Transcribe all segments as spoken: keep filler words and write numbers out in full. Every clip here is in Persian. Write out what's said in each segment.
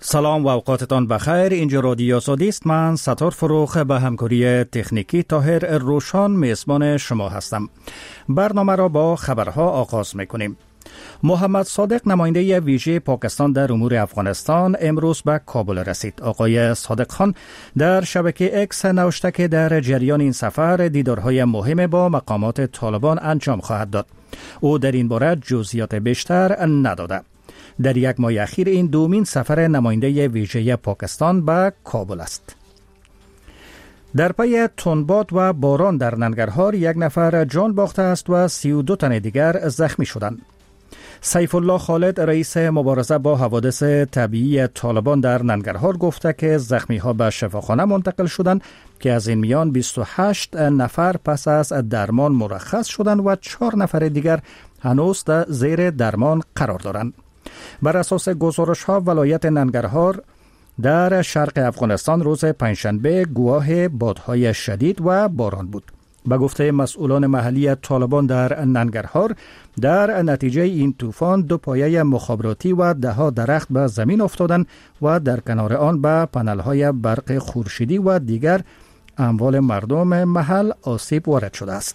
سلام و اوقاتتان بخیر. اینجا رادیو آزادی است. من ستار فروخ به همکاری تکنیکی طاهر روشان میزبان شما هستم. برنامه را با خبرها آغاز میکنیم. محمد صادق نماینده ویژه پاکستان در امور افغانستان امروز به کابل رسید. آقای صادق خان در شبکه اکس نوشته که در جریان این سفر دیدارهای مهم با مقامات طالبان انجام خواهد داد. او در این باره جزئیات بیشتر نداده. در یک ماه اخیر این دومین سفر نماینده ویژه پاکستان به کابل است. در پی تندباد و باران در ننگرهار یک نفر جان باخته است و سی و دو تن دیگر زخمی شدند. سیف الله خالد رئیس مبارزه با حوادث طبیعی طالبان در ننگرهار گفته که زخمی ها به شفاخانه منتقل شدند که از این میان بیست و هشت نفر پس از درمان مرخص شدند و چهار نفر دیگر هنوز در زیر درمان قرار دارند. بر اساس گزارش ها ولایت ننگرهار در شرق افغانستان روز پنجشنبه گواه بادهای شدید و باران بود. به گفته مسئولان محلی طالبان در ننگرهار در نتیجه این طوفان دو پایه مخابراتی و ده ها درخت به زمین افتادند و در کنار آن به پنل های برق خورشیدی و دیگر اموال مردم محل آسیب وارد شده است.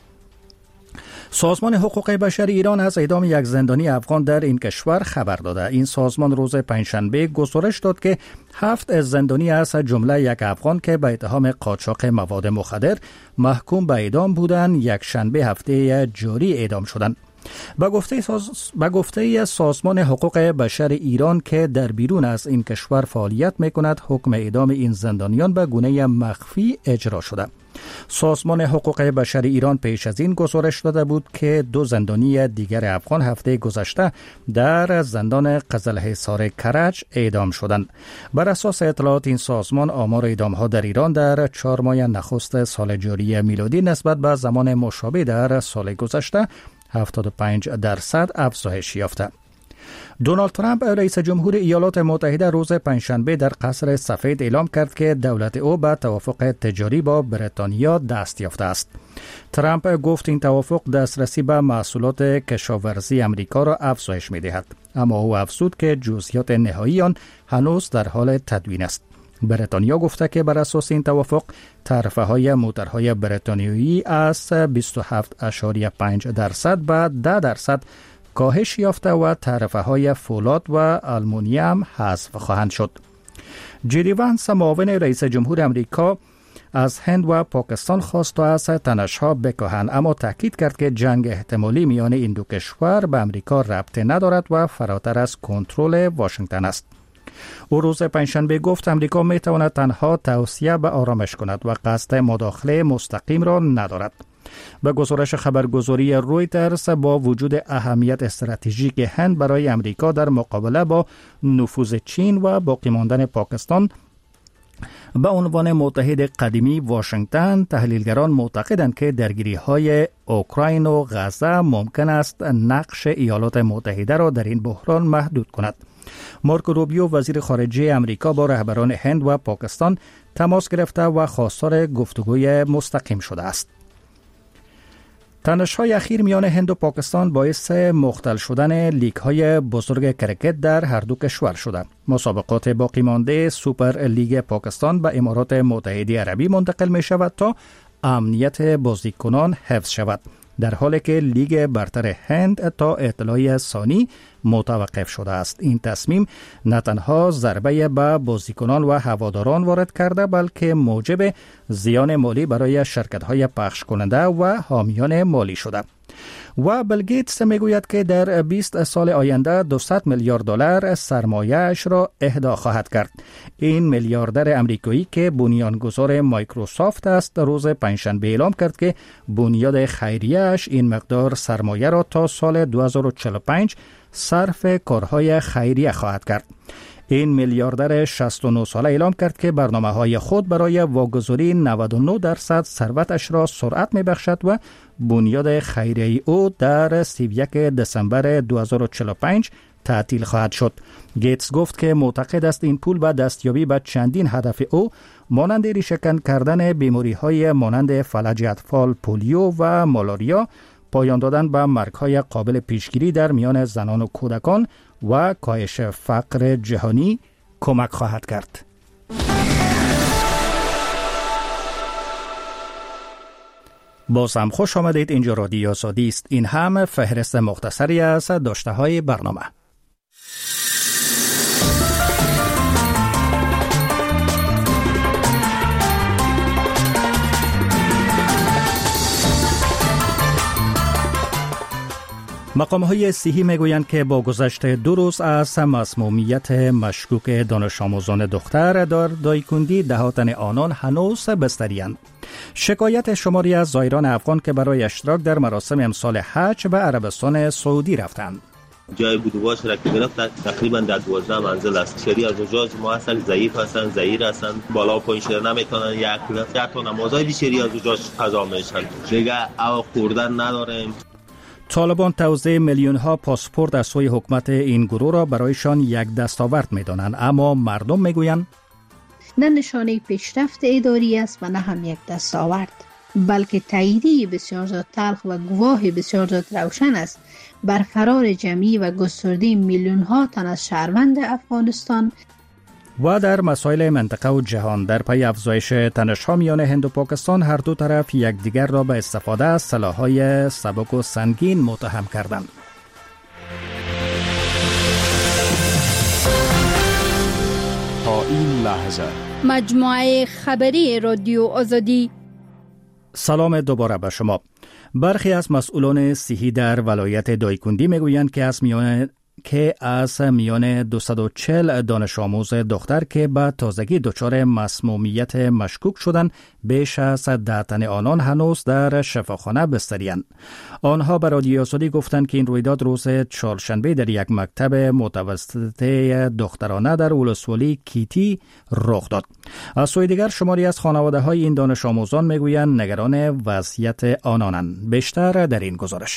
سازمان حقوق بشر ایران از اعدام یک زندانی افغان در این کشور خبر داده. این سازمان روز پنجشنبه گزارش داد که هفت زندانی از جمله یک افغان که به اتهام قاچاق مواد مخدر محکوم به اعدام بودند یک شنبه هفته جاری اعدام شدند. به گفته ساز... به گفته سازمان حقوق بشر ایران که در بیرون از این کشور فعالیت می‌کند، حکم اعدام این زندانیان به گونه مخفی اجرا شده. سازمان حقوق بشر ایران پیش از این گزارش داده بود که دو زندانی دیگر افغان هفته گذشته در زندان قزلحصار کرج اعدام شدند. بر اساس اطلاعات این سازمان آمار اعدام‌ها در ایران در چهار ماه نخست سال جاری میلادی نسبت به زمان مشابه در سال گذشته هفتاد و پنج درصد افزایش یافته. دونالد ترامپ رئیس جمهور ایالات متحده روز پنجشنبه در قصر سفید اعلام کرد که دولت او به توافق تجاری با بریتانیا دست یافته است. ترامپ گفت این توافق دسترسی به محصولات کشاورزی امریکا را افزایش می‌دهد، اما او افزود که جزئیات نهایی آن هنوز در حال تدوین است. بریتانیا گفته که بر اساس این توافق تعرفه‌های موتورهای بریتانیایی از بیست و هفت ممیز پنج درصد به ده درصد کاهش یافته و تعرفه‌های فولاد و آلومینیوم حذف خواهند شد. جی دی وانس معاون رئیس جمهور امریکا از هند و پاکستان خواست تا از تنش‌ها بکاهند، اما تاکید کرد که جنگ احتمالی میان این دو کشور به امریکا ربطی ندارد و فراتر از کنترل واشنگتن است. او روز پنجشنبه گفت امریکا می تواند تنها توصیه به آرامش کند و قصد مداخله مستقیم را ندارد. به گزارش خبرگزاری رویترز با وجود اهمیت استراتژیک هند برای امریکا در مقابله با نفوذ چین و باقی ماندن پاکستان به عنوان متحد قدیمی واشنگتن، تحلیلگران معتقدند که درگیری‌های اوکراین و غزه ممکن است نقش ایالات متحده را در این بحران محدود کند. مارکو روبیو وزیر خارجه امریکا با رهبران هند و پاکستان تماس گرفته و خواستار گفتگوی مستقیم شده است. تنش‌های اخیر میان هند و پاکستان باعث مختل شدن لیگ‌های بزرگ کرکت در هر دو کشور شده. مسابقات باقی مانده سوپر لیگ پاکستان به امارات متحده عربی منتقل می شود تا امنیت بازیکنان حفظ شود، در حالی که لیگ برتر هند تا اطلاع ثانی متوقف شده است. این تصمیم نه تنها ضربه به بازیکنان و هواداران وارد کرده، بلکه موجب زیان مالی برای شرکت‌های پخش کننده و حامیان مالی شده. و بیل گیتس میگوید که در بیست سال آینده دویست میلیارد دلار سرمایه‌اش را اهدا خواهد کرد. این میلیاردر امریکایی که بنیانگذار مایکروسافت است روز پنجشنبه اعلام کرد که بنیاد خیریه‌اش این مقدار سرمایه را تا سال دو هزار و چهل و پنج صرف کارهای خیریه خواهد کرد. این میلیاردر شصت و نه ساله اعلام کرد که برنامه‌های خود برای واگذاری نود و نه درصد ثروتش را سرعت می‌بخشد و بنیاد خیریه او در سی و یک دسامبر دو هزار و چهل و پنج تعطیل خواهد شد. گیتس گفت که معتقد است این پول به دستیابی به چندین هدف او مانند ریشه‌کن کردن بیماری‌های مانند فلج اطفال، پولیو و مالاریا، پایان دادن به مرگ‌های قابل پیشگیری در میان زنان و کودکان و کاهش فقر جهانی کمک خواهد کرد. باز هم خوش آمدید. اینجا رادیو آزادی است. این هم فهرست مختصری از داشته های برنامه. مقام‌های صحی میگویند که با گذشت دو روز از مسمومیت مشکوک دانش آموزان دختر در دایکندی ده تن آنان هنوز بستری‌اند. شکایت شماری از زائران افغان که برای اشتراک در مراسم امسال حج به عربستان سعودی رفتند. جای بودواش را که گرفت تقریبا در دوازده منزل است. شری از زوجات ما هستن، ضعیف هستن، ضعیر هستن، بالا و پایین شدن نمیتونن، یک یک تا نمازهای بیشتری از زوجات قضا میشن. دیگه او خوردن نداریم. طالبان توزیع میلیون ها پاسپورت از سوی حکومت این گروه را برایشان یک دستاورد میدانند، اما مردم میگویند نه نشانه پیشرفت اداری است و نه هم یک دستاورد، بلکه تاییدی بسیار زیاد تلخ و گواه بسیار زیاد روشن است بر فرار جمعی و گسترده میلیون ها تن از شهروند افغانستان. و در مسائل منطقه و جهان در پی افزایش تنش‌ها میان هند و پاکستان هر دو طرف یکدیگر را به استفاده از سلاح‌های سبک و سنگین متهم کردند. تا این لحظه مجموعه خبری رادیو آزادی. سلام دوباره به شما. برخی از مسئولان صحی در ولایت دایکندی میگویند که از میان که از میان دویست و چهل دانش آموز دختر که به تازگی دچار مسمومیت مشکوک شدند، بیش از ده تن آنان هنوز در شفاخانه بستری‌اند. آنها به رادیو آزادی گفتند که این رویداد روز چهارشنبه در یک مکتب متوسط دخترانه در ولسوالی کیتی رخ داد. از سوی دیگر شماری از خانواده‌های این دانش آموزان میگویند نگران وضعیت آنانند. بیشتر در این گزارش.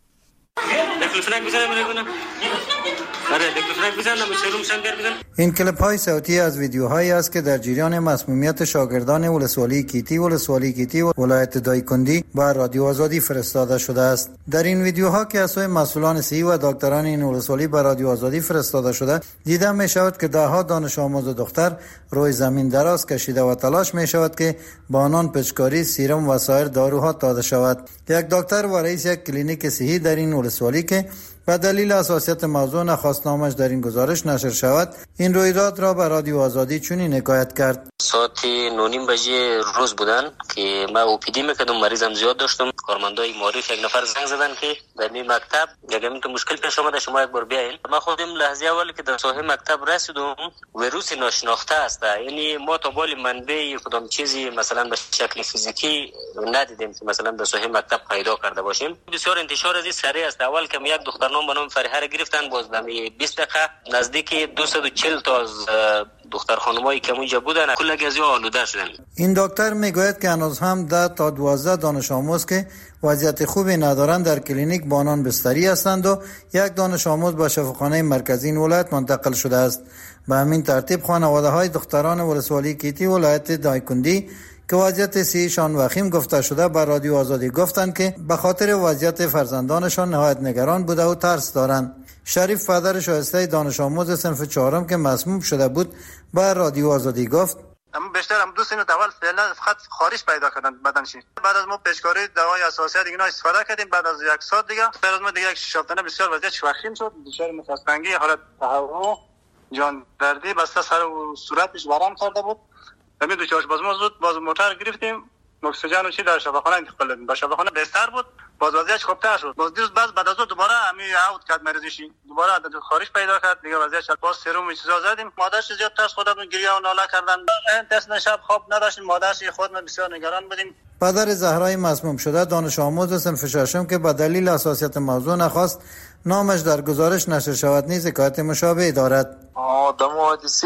این کلیپ های صوتی از ویدیوهایی است که در جریان مسمومیت شاگردان ولسوالی کیتی ولسوالی کیتی و ولایت دایکندی با رادیو آزادی فرستاده شده است. در این ویدیوها که از سوی مسئولان صحی و دکتران این ولسوالی با رادیو آزادی فرستاده شده، دیده می شود که ده ها دانش آموز دختر روی زمین دراز کشیده و تلاش می شود که با آنان پچکاری، سیرم و سایر داروها داده شود. یک دکتر و رئیس یک کلینیک صحی در این ولسوالی که به دلیل حساسیت موضوع نخواست نامش در این گزارش نشر شود، این رویداد را به رادیو آزادی چنین حکایت کرد. ساعت نه نیم بجه روز بودن که ما اوپیدی میکردم، مریضم زیاد داشتم. کارمندای معرف یک نفر زنگ زدن که در این مکتب یکم که مشکل پیش اومده، شما یک بار بیاین. ما خودم لحظه اولی که در ساحه مکتب رسیدم ویروس ناشناخته است، یعنی ما تا بالی منبع کدام چیزی مثلا به شکل فیزیکی ندیدیم که مثلا در ساحه مکتب پیدا کرده باشیم. بسیار انتشار از این سریع است. اول که یک دخترنام به نام فریحه را گرفتن، باز در بیست دقیقه نزدیک دویست و چهل تا از دختر خانمایی که اونجا بودن کل از آلوده شدن. این دکتر میگوید که هنوز هم ده تا دوازده دانش آموز که وضعیت خوبی ندارند در کلینیک با آنان بستری هستند و یک دانش آموز به شفاخانه مرکزی این ولایت منتقل شده است. به همین ترتیب خانواده های دختران ولسوالی کیتی ولایت دایکندی که وضعیت صحیشان وخیم گفته شده به رادیو آزادی گفتند که به خاطر وضعیت فرزندانشان نهایت نگران بوده و ترس دارند. شریف پدر شایسته دانش آموز صنف چهارم که مسموم شده بود به رادیو آزادی گفت اما بیشتر هم دو سینو اول فعلا خط خارش پیدا کردن بدنش. بعد از ما پیشکاری دوای اساسیات دیگه استفاده کردیم. بعد از یک ساعت دیگه بعد از ما دیگه یک شافتنه بسیار وضعیت وخیم شد، دچار مفصلنگی، حالت تهوع، جان دردی، بسته سر و صورتش ورم کرده بود. همین دو چهار باز ما زود باز موتور گرفتیم، اکسیژن و چی در شفاخانه انتقال دادیم. با شفاخانه بستر بود، باز وضعیتش خوبتر شد. باز دیروز باز بعد از اون دوباره همین اوت کرد مریضشی، دوباره عدد خارج پیدا کرد، دیگه وضعیتش باز سرم و چیزا زدیم. مادرش زیاد ترس خودمون گریه و ناله کردن. دست شب خواب نداشتیم، مادرش خودمون بسیار نگران بودیم. پدر زهرای مسموم شده دانش آموز صنف ششم که به دلیل حساسیت موضوع نخواست نامش در گزارش نشر شود نیز حکایت مشابه دارد. دم حادثه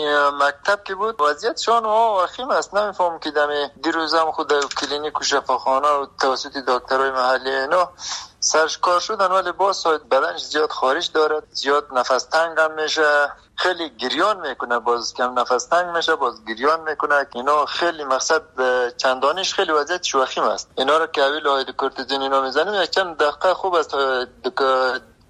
مکتب که بود وضعیتشان وخیم است. نمیفهم که دم دیروزم خود در کلینیک و شفاخانه و توسط دکترای محلی اینا سرش کار شدن، ولی باز بدنش زیاد خارش دارد، زیاد نفس تنگ هم میشه، خیلی گریان میکنه، باز کم نفس تنگ میشه، باز گریان میکنه. اینا خیلی مقصد چندانیش خیلی وضعیت شوخیم است. اینا رو که اویل آید کورتیزون اینا میزنیم یک چند دقیقه خوب است،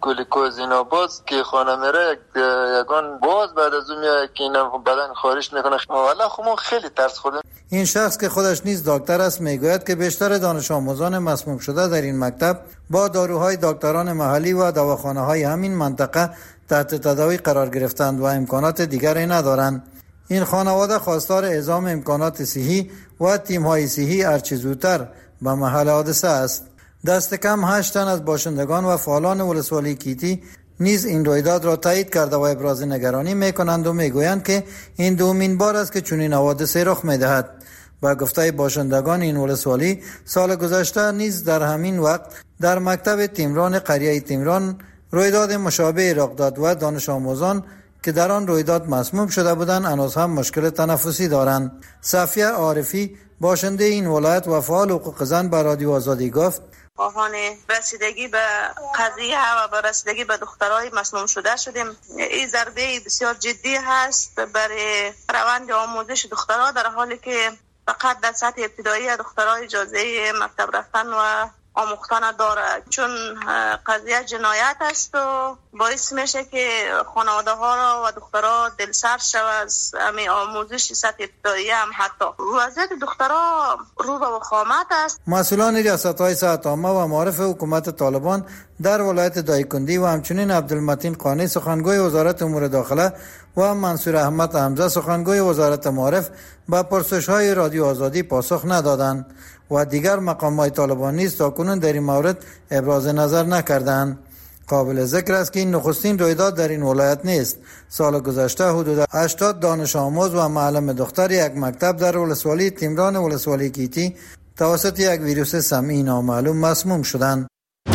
گلوکوز اینا باز که خانه میره یگان باز بعد از اون میاد که اینا بدن خارج میکنه. والا خب ما خیلی ترس خوردیم. این شخص که خودش نیز دکتر است میگوید که بیشتر دانش آموزان مسموم شده در این مکتب با داروهای دکتران محلی و دواخانه‌های همین منطقه تحت تداوی قرار گرفتند و امکانات دیگری ندارند. این خانواده خواستار اعزام امکانات صحی و تیم‌های صحی هرچه زودتر به محل حادثه است. دست کم هشت تن از باشندگان و فعالان ولسوالی کیتی نیز این رویداد را تایید کرده و ابراز نگرانی میکنند و میگویند که این دومین بار است که چنین حوادثی رخ میدهد. با گفته باشندگان این ولسوالی سال گذشته نیز در همین وقت در مکتب تیمران قریه تیمران رویداد مشابه رخ داد و دانش آموزان که در آن رویداد مسموم شده بودند هنوز هم مشکل تنفسی دارند. صفیه عارفی باشنده این ولایت و فعال حقوق زن به رادیو آزادی گفت خواهان رسیدگی به قضیه و به رسیدگی به دخترای مسموم شده شدیم. این ضربه بسیار جدی هست برای روند آموزش دخترها، در حالی که فقط در سطح ابتدایی دخترها اجازه مکتب رفتن و آموختن داره، چون قضیه جنایت است و باعث میشه که خانواده ها را و دخترها دلسرد شود از همین آموزش سطح ابتدایی. هم حتی وضعیت دخترها رو به وخامت است. مسئولان ریاست های صحت عامه و معارف حکومت طالبان در ولایت دایکندی و همچنین عبدالمتین قانی سخنگوی وزارت امور داخله و منصور احمد حمزه سخنگوی وزارت معارف به پرسش‌های رادیو آزادی پاسخ ندادند و دیگر مقام‌های طالبان نیز تاکنون در این مورد ابراز نظر نکردند. قابل ذکر است که این نخستین رویداد در این ولایت نیست. سال گذشته حدود هشتاد دانش آموز و معلم دختر یک مکتب در ولسوالی تیمران ولسوالی کیتی توسط یک ویروس سمی نامعلوم مسموم شدند.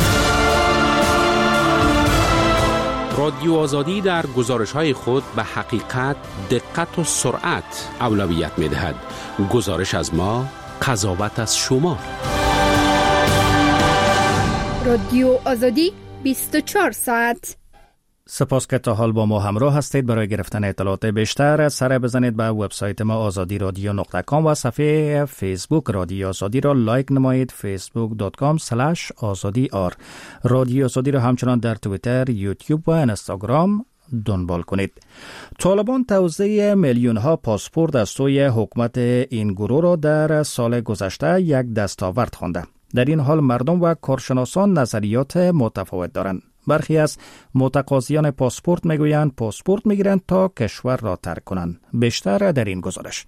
رادیو آزادی در گزارش‌های خود به حقیقت، دقت و سرعت اولویت می‌دهد. گزارش از ما، قضاوت از شما. رادیو آزادی بیست و چهار ساعت. سپاس که تا حال با ما همراه هستید. برای گرفتن اطلاعات بیشتر سر بزنید به وبسایت ما آزادی رادیو نقطه کام و صفحه فیسبوک رادیو آزادی را لایک نمایید. فیسبوک دات کام اسلش آزادی آر. رادیو آزادی را همچنان در توییتر، یوتیوب و اینستاگرام دنبال کنید. طالبان توزیع میلیون ها پاسپورت از سوی حکومت این گروه را در سال گذشته یک دستاورد خوانده. در این حال مردم و کارشناسان نظریات متفاوت دارند. برخی از متقاضیان پاسپورت میگویند پاسپورت میگیرند تا کشور را ترک کنند. بیشتر در این گزارش.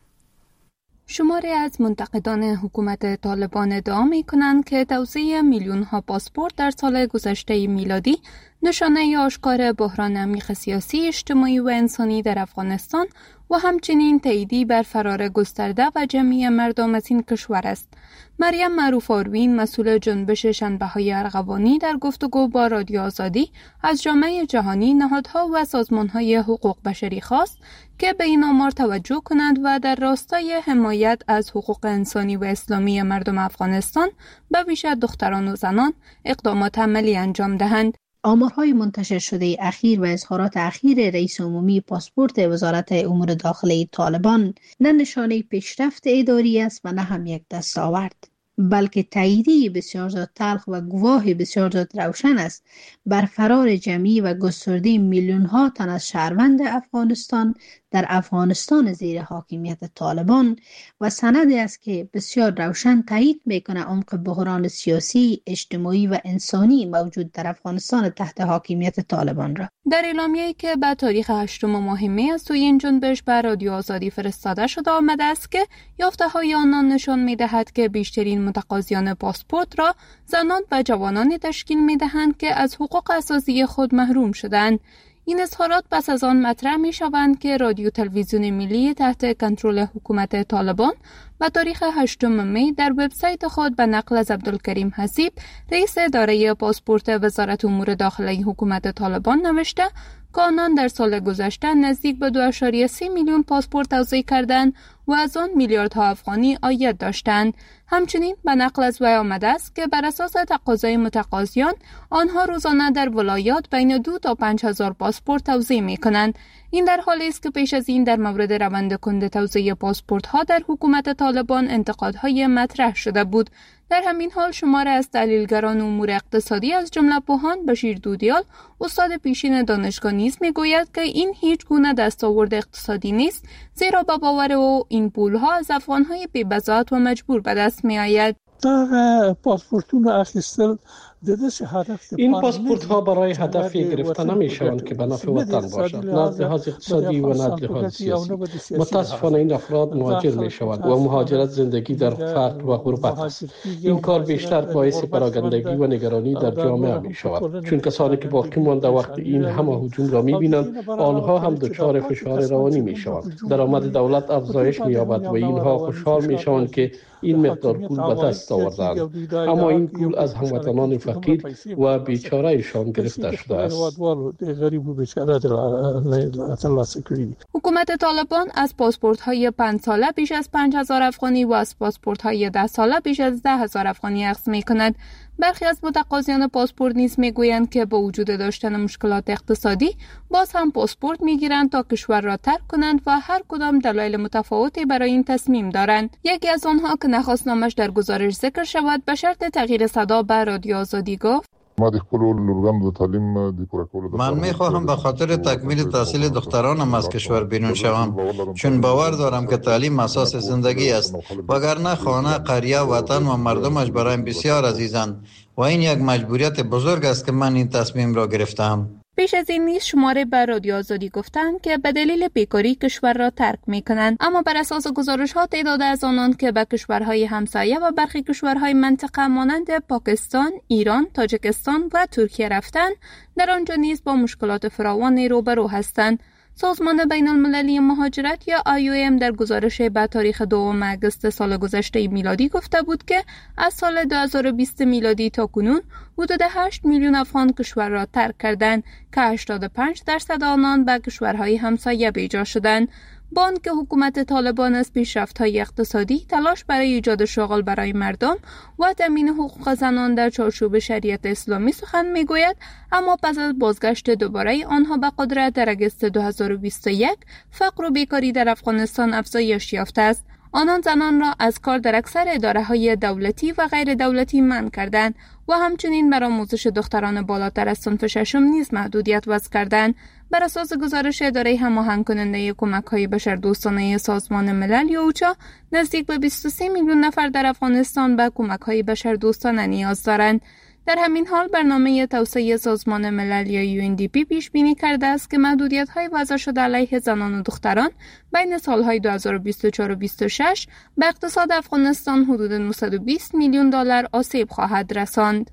شماری از منتقدان حکومت طالبان ادعا می‌کنند که توزیع میلیون‌ها پاسپورت در سال گذشته میلادی نشانه آشکار بحران عمیق سیاسی، اجتماعی و انسانی در افغانستان و همچنین تاییدی بر فرار گسترده و جمعی مردم از این کشور است. مریم معروف آروین، مسئول جنبش شنبه‌های ارغوانی، در گفتگو با رادیو آزادی از جامعه جهانی، نهادها و سازمان‌های حقوق بشری خواست که به این آمار توجه کنند و در راستای حمایت از حقوق انسانی و اسلامی مردم افغانستان به ویژه دختران و زنان اقدامات عملی انجام دهند. آمارهای منتشر شده اخیر و اظهارات اخیر رئیس عمومی پاسپورت وزارت امور داخلی طالبان نه نشانه پیشرفت اداری است و نه هم یک دستاورد، بلکه تاییدی بسیار زیاد تلخ و گواه بسیار زیاد روشن است بر فرار جمعی و گسترده میلیون ها تن از شهروند افغانستان در افغانستان زیر حاکمیت طالبان و سندی است که بسیار روشن تایید میکنه عمق بحران سیاسی، اجتماعی و انسانی موجود در افغانستان تحت حاکمیت طالبان را. در اعلامیه‌ای که به تاریخ هشتم ماه می از سوی این جنبش بر رادیو آزادی فرستاده شده آمده است که یافته‌های آنان نشان می‌دهد که بیشترین متقاضیان پاسپورت را زنان و جوانانی تشکیل می‌دهند که از حقوق اساسی خود محروم شدند. این اظهارات پس از آن مطرح می شوند که رادیو تلویزیون ملی تحت کنترل حکومت طالبان و تاریخ هشتم می در وبسایت خود به نقل از عبدالکریم حسیب، رئیس اداره پاسپورت وزارت امور داخلی حکومت طالبان نوشته که آنان در سال گذشته نزدیک به دو ممیز سه میلیون پاسپورت توزیع کردند و از آن میلیاردها افغانی عاید داشتند. همچنین به نقل از وی آمده است که بر اساس تقاضای متقاضیان آنها روزانه در ولایات بین دو تا پنج هزار پاسپورت توزیع می کنند. این در حالی است که پیش از این در مورد روند کند توزیع پاسپورت ها در حکومت طالبان انتقادهای مطرح شده بود. در همین حال شماری از تحلیلگران امور اقتصادی از جمله پوهان بشیر دودیال استاد پیشین دانشگاه نیز میگوید که این هیچ گونه دستاورد اقتصادی نیست، زیرا با باور او این پولها از افغانهای بی‌بضاعت و مجبور به دست میآید. دغه پاسپورتونه اخیستل این پاسپورت ها برای هدفی گرفته نمی شوند که به نفع وطن باشد، نه از لحاظ اقتصادی و نه از لحاظ سیاسی. متاسفانه این افراد مهاجر می شوند و مهاجرت زندگی در فقر و غربت است. این کار بیشتر باعث پراگندگی و نگرانی در جامعه می شود، چون کسانی که باقی مانده وقت این همه هجوم را می بینند، آنها هم دچار فشار روانی می شوند. درآمد دولت افزایش می یابد و اینها خوشحال می شوند که این مقدار پول به دست آوردند، اما این پول از هموطنان فقیر و بیچاره ایشان گرفته شده است. حکومت طالبان از پاسپورت های پنج ساله بیش از پنج هزار افغانی و از پاسپورت های ده ساله بیش از ده هزار افغانی اخذ می کند. برخی از متقاضیان پاسپورت نیز میگویند که با وجود داشتن مشکلات اقتصادی باز هم پاسپورت میگیرند تا کشور را ترک کنند و هر کدام دلایل متفاوتی برای این تصمیم دارند. یکی از آنها که نخواست نامش در گزارش ذکر شود به شرط تغییر صدا به رادیو آزادی گفت: من میخواهم به خاطر تکمیل تحصیل دخترانم از کشور بیرون شوم، چون باور دارم که تعلیم اساس زندگی است، وگرنه خانه، قریه، وطن و مردمش برایم بسیار عزیزند و این یک مجبوریت بزرگ است که من این تصمیم را گرفتم. پیش از این نیز شماره به رادیو آزادی گفتند که به دلیل بیکاری کشور را ترک می‌کنند، اما بر اساس گزارش‌ها تعداد از آنان که به کشورهای همسایه و برخی کشورهای منطقه مانند پاکستان، ایران، تاجیکستان و ترکیه رفتند، در آنجا نیز با مشکلات فراوانی روبرو هستند. سازمان بین المللی مهاجرت یا آی او ام در گزارش به تاریخ دوم اگست سال گذشته میلادی گفته بود که از سال دو هزار و بیست میلادی تا کنون حدود هشت میلیون افغان کشور را ترک کردند که هشتاد و پنج درصد آنان به کشورهای همسایه بیجا شدند. با آنکه حکومت طالبان از پیشرفت‌های اقتصادی، تلاش برای ایجاد شغل برای مردم و تامین حقوق زنان در چارچوب شریعت اسلامی سخن میگوید، اما پس از بازگشت دوباره آنها به قدرت در اگست دو هزار و بیست و یک فقر و بیکاری در افغانستان افزایش یافته است. آنان زنان را از کار در اکثر اداره‌های دولتی و غیر دولتی منع کردند و همچنین بر آموزش دختران بالاتر از صنف ششم نیز محدودیت وضع کردند. بر اساس گزارش اداره هماهنگ کننده کمک‌های بشردوستانه سازمان ملل یا اوچا، نزدیک به بیست و سه میلیون نفر در افغانستان به کمک‌های بشردوستانه نیاز دارند. در همین حال برنامه توسعه سازمان ملل یا یو ان دی پی پیش بینی کرده است که محدودیت‌های وضع شده علیه زنان و دختران بین سالهای دو هزار و بیست و چهار و بیست و شش به اقتصاد افغانستان حدود نهصد و بیست میلیون دلار آسیب خواهد رساند.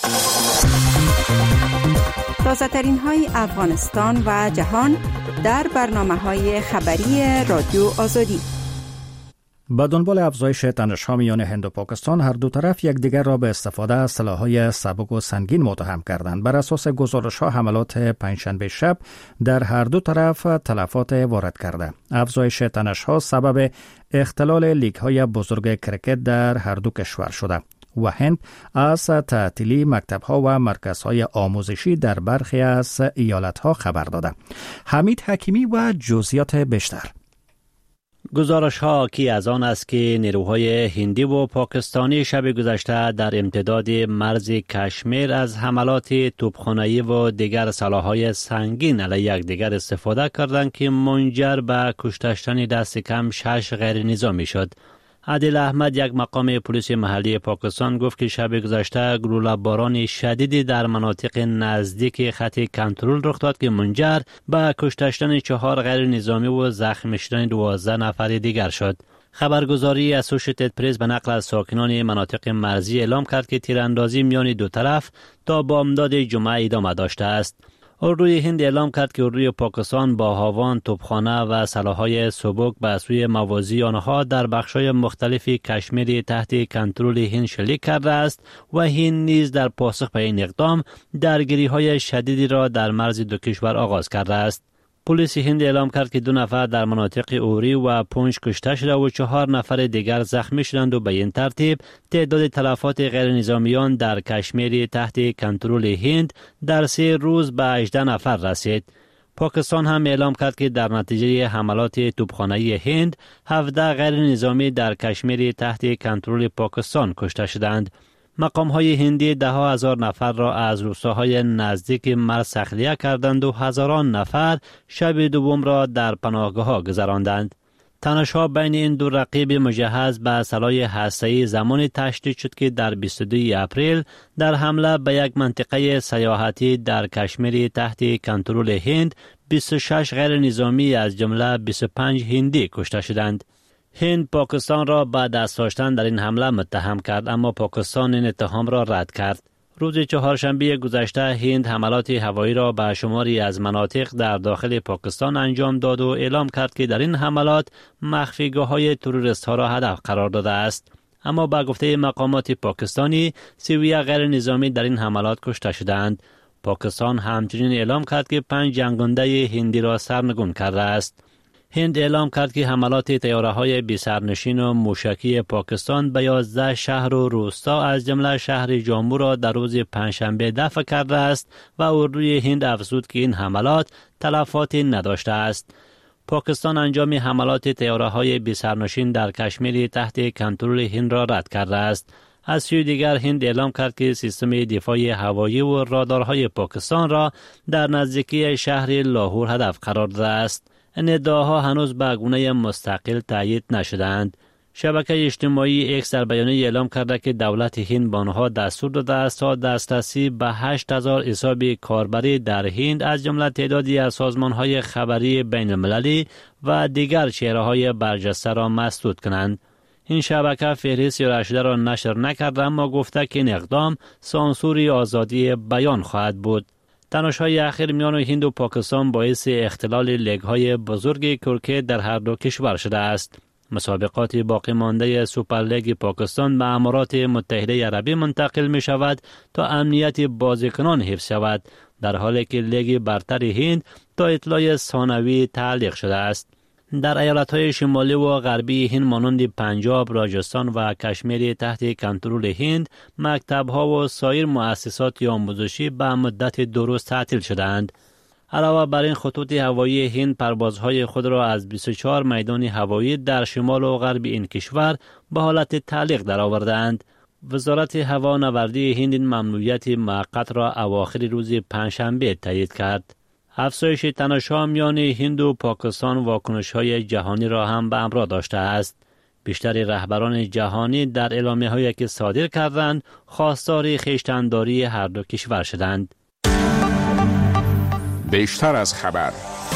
تازه‌ترین های افغانستان و جهان در برنامه‌های خبری رادیو آزادی. با دنبال افزایش تنش‌ها میان هند و پاکستان، هر دو طرف یکدیگر را به استفاده از سلاح‌های سبک و سنگین متهم کردند. بر اساس گزارش‌ها، حملات پنجشنبه شب در هر دو طرف تلفات وارد کرده. افزایش تنش‌ها سبب اختلال لیگ‌های بزرگ کرکت در هر دو کشور شده و هند از تعطیلی مکتب‌ها و مرکزهای آموزشی در برخی از ایالت‌ها خبر داده. حمید حکیمی و جزئیات بیشتر. گزارش ها کی از آن است که نیروهای هندی و پاکستانی شب گذشته در امتداد مرز کشمیر از حملات توپخانه‌ای و دیگر سلاح‌های سنگین علیه یکدیگر استفاده کردند که منجر به کشته شدن دست کم شش غیر نظامی شد. عادل احمد، یک مقام پلیس محلی پاکستان، گفت که شب گذشته گلوله باران شدیدی در مناطق نزدیک خط کنترل رخ داد که منجر به کشته شدن چهار غیر نظامی و زخمی شدن دوازده نفر دیگر شد. خبرگزاری اسوشیتد پرس به نقل از ساکنان مناطق مرزی اعلام کرد که تیراندازی میان دو طرف تا بامداد جمعه ادامه داشته است. اردوی هند اعلام کرد که اردوی پاکستان با هاوان، توپخانه و سلاح‌های سبک به سوی موازی آنها در بخش‌های مختلف کشمیر تحت کنترل هند شلیک کرده است و هند نیز در پاسخ به این اقدام درگیری‌های شدیدی را در مرز دو کشور آغاز کرده است. پلیس هند اعلام کرد که دو نفر در مناطق اوری و پونچ کشته شده و چهار نفر دیگر زخمی شدند و به این ترتیب تعداد تلفات غیر نظامیان در کشمیر تحت کنترل هند در سه روز به هجده نفر رسید. پاکستان هم اعلام کرد که در نتیجه حملات توپخانه‌ای هند هفده غیر نظامی در کشمیر تحت کنترل پاکستان کشته شدند. مقام‌های هندی ده ها هزار نفر را از روستاهای نزدیک مرز تخلیه کردند و هزاران نفر شب دوم را در پناهگاه‌ها گذراندند. تنش‌ها بین این دو رقیب مجهز به اسلحه هسته‌ای زمانی تشدید شد که در بیست و دو اپریل در حمله به یک منطقه سیاحتی در کشمیر تحت کنترل هند بیست و شش غیر نظامی از جمله بیست و پنج هندی کشته شدند. هند پاکستان را به دست داشتن در این حمله متهم کرد، اما پاکستان این اتهام را رد کرد. روز چهارشنبه گذشته هند حملات هوایی را به شماری از مناطق در داخل پاکستان انجام داد و اعلام کرد که در این حملات مخفیگاه‌های تروریست ها را هدف قرار داده است. اما با گفته مقامات پاکستانی سی و یک غیر نظامی در این حملات کشته شدند. پاکستان همچنین اعلام کرد که پنج جنگنده هندی را سرنگون کرده است. هند اعلام کرد که حملات طیاره‌های بی سرنشین و موشکی پاکستان به یازده شهر و روستا از جمله شهر جامو را در روز پنجشنبه دفع کرده است و اردوی هند افزود که این حملات تلفاتی نداشته است. پاکستان انجام حملات طیاره‌های بی سرنشین در کشمیر تحت کنترل هند را رد کرده است. از سوی دیگر هند اعلام کرد که سیستم دفاع هوایی و رادارهای پاکستان را در نزدیکی شهر لاهور هدف قرار داده است. این ادعاها هنوز به گونه مستقل تایید نشدند. شبکه اجتماعی اکس در بیانیه اعلام کرده که دولت هند به آنها دستور داده است تا دسترسی به هشت هزار حساب کاربری در هند از جمله تعدادی از سازمان‌های خبری بین المللی و دیگر چهره‌های برجسته را مسدود کنند. این شبکه فهرست رشده را نشر نکرده، اما گفته که این اقدام سانسور آزادی بیان خواهد بود. تنش‌های اخیر میان هند و پاکستان باعث اختلال لیگ‌های بزرگ کرکت در هر دو کشور شده است. مسابقات باقی مانده سوپر لیگ پاکستان به امارات متحده عربی منتقل می شود تا امنیت بازیکنان حفظ شود، در حالی که لیگ برتر هند تا اطلاع ثانوی تعلیق شده است. در ایالت‌های شمالی و غربی هند مانند پنجاب، راجستان و کشمیر تحت کنترل هند، مکتب‌ها و سایر مؤسسات آموزشی به مدت دو روز تعطیل شدند. علاوه بر این خطوط هوایی هند پروازهای خود را از بیست و چهار میدان هوایی در شمال و غرب این کشور به حالت تعلیق درآوردند. وزارت هوانوردی هند این ممنوعیت موقت را اواخر روز پنجشنبه تایید کرد. افزایش تنش‌ها میان هند و پاکستان واکنش‌های جهانی را هم به همراه داشته است. بیشتر رهبران جهانی در اعلامیه‌هایی که صادر کردند خواستار خویشتن‌داری هر دو کشور شدند. بیشتر از خبر.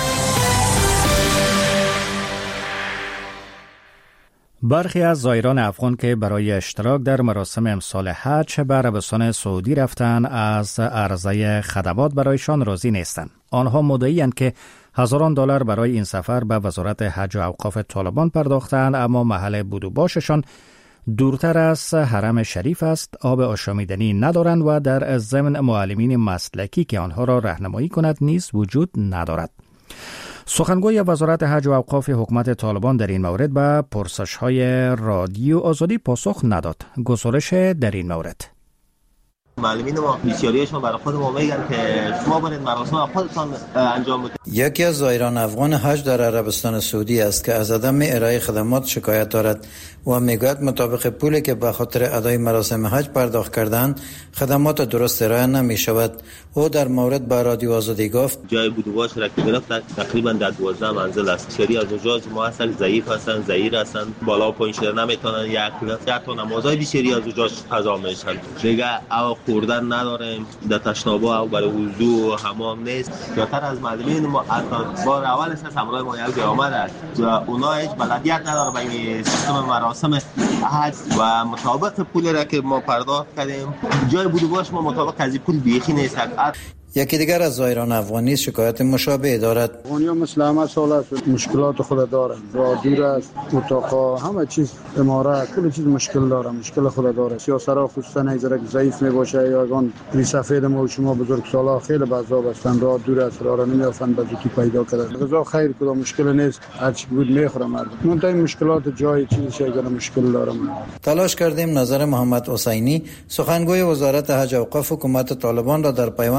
برخی از زائران افغان که برای اشتراک در مراسم امسال حج به عربستان سعودی رفتند از عرضه خدمات برایشان راضی نیستند. آنها مدعی‌اند که هزاران دلار برای این سفر به وزارت حج و اوقاف طالبان پرداختند، اما محل بود و باششان دورتر از حرم شریف است، آب آشامیدنی ندارند و در ضمن معلمین مسلکی که آنها را راهنمایی کند نیز وجود ندارد. سخنگوی وزارت حج و اوقاف حکومت طالبان در این مورد به پرسش‌های رادیو آزادی پاسخ نداد. گزارش در این مورد. معلمین ما بسیاریشون برای خود ما میگن که شما برید مراسم خودتان انجام بدید. یکی از زائران افغان حج در عربستان سعودی است که از عدم ارائه خدمات شکایت دارد و میگوید مطابق پولی که به خاطر ادای مراسم حج پرداخت کردند خدمات درست ارائه نمی شود. او در مورد با رادیو آزادی گفت جای بود و باش را که گرفت تقریبا در دوازده منزل است. شری از حجاج ما اصلا ضعیف هستند، ضعیف هستند، بالا و پایین شدن نمیتونن، یک تا نمازهای بیشتری از حجاج قضا میشن. دیگه او خوردن نداریم، در تشنابا او برای وضو و حمام نیست. زیادتر از معلمین ما حتی بار اولش از همراه ما یک جای آمده است و اونا هیچ بلدیت نداره به این سیستم مراسم حج و مطابق پولی را که ما پرداخت کردیم جای بود و باش ما مطابق از این پول بیخی نیست. یکی دیگر از زائران افغانی شکایت مشابه دارد. افغانی‌ها مثل همه سال است، مشکلات خود دارند، راه دور است، اتاقا، همه چیز، امارات، کل چیز مشکل داره، مشکل خود داره. سیاسرها خصوصا ایزرک ضعیف میباشه یا اگان ری سفید ما و شما بزرگسالا خیلی بعضا هستند، راه دور است، راه را نمیافند به زودی پیدا کردن. غذا خیر کدام مشکل نیست، هر چی بود میخوره مردم. منتها مشکلات جای چیزی اگر مشکل داره. تلاش کردیم نظر محمد حسینی سخنگوی وزارت حج و اوقاف حکومت طالبان را در پیوند به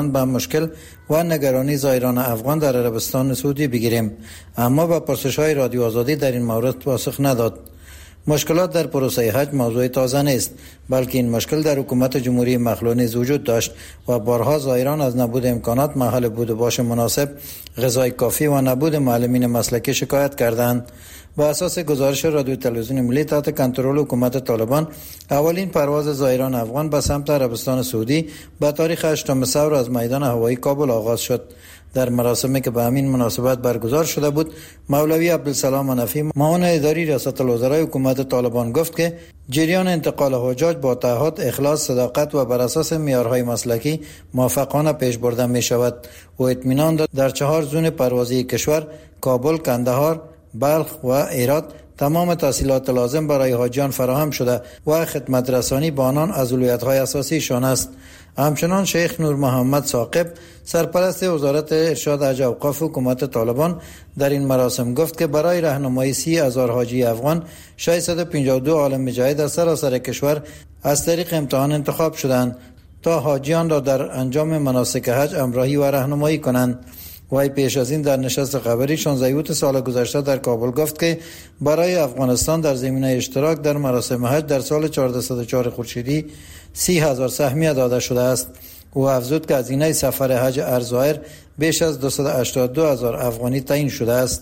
مشکل و نگرانی زائران افغان در عربستان سعودی بگیریم، اما با پرسش‌های رادیو آزادی در این مورد پاسخ نداد. مشکلات در پروسه حج موضوع تازه نیست، بلکه این مشکل در حکومت جمهوری مخلوع نیز وجود داشت و بارها زائران از نبود امکانات، محل بود و باش مناسب، غذای کافی و نبود معلمین مسلکی شکایت کردند. با اساس گزارش رادیو تلویزیون ملی تحت کنترل حکومت طالبان، اولین پرواز زائران افغان به سمت عربستان سعودی به تاریخ هشتم ثور از میدان هوایی کابل آغاز شد. در مراسمی که به همین مناسبت برگزار شده بود، مولوی عبدالسلام حنفی، معاون اداری ریاست الوزرای حکومت طالبان گفت که جریان انتقال حجاج با تعهد، اخلاص، صداقت و بر اساس معیارهای مسلکی موفقانه پیش برده می شود و اطمینان داد در چهار زون پروازی کشور، کابل، کندهار، بلخ و هرات، تمام تسهیلات لازم برای حاجیان فراهم شده و خدمت رسانی با آنان از اولویت‌های اساسی شان است. همچنان شیخ نور محمد ثاقب، سرپرست وزارت ارشاد حج اوقاف حکومت طالبان، در این مراسم گفت که برای راهنمایی سی هزار حاجی افغان، ششصد و پنجاه و دو عالم مجاهد از سراسر کشور از طریق امتحان انتخاب شدند تا حاجیان را در انجام مناسک حج همراهی و راهنمایی کنند. وی پیش از این در نشست خبری شانزده اوت سال گذشته در کابل گفت که برای افغانستان در زمینه اشتراک در مراسم حج در سال چهارصد و چهار خورشیدی سی هزار سهمیه داده شده است. او افزود که هزینه سفر حج هر زائر بیش از دویست و هشتاد و دو هزار افغانی تعیین شده است.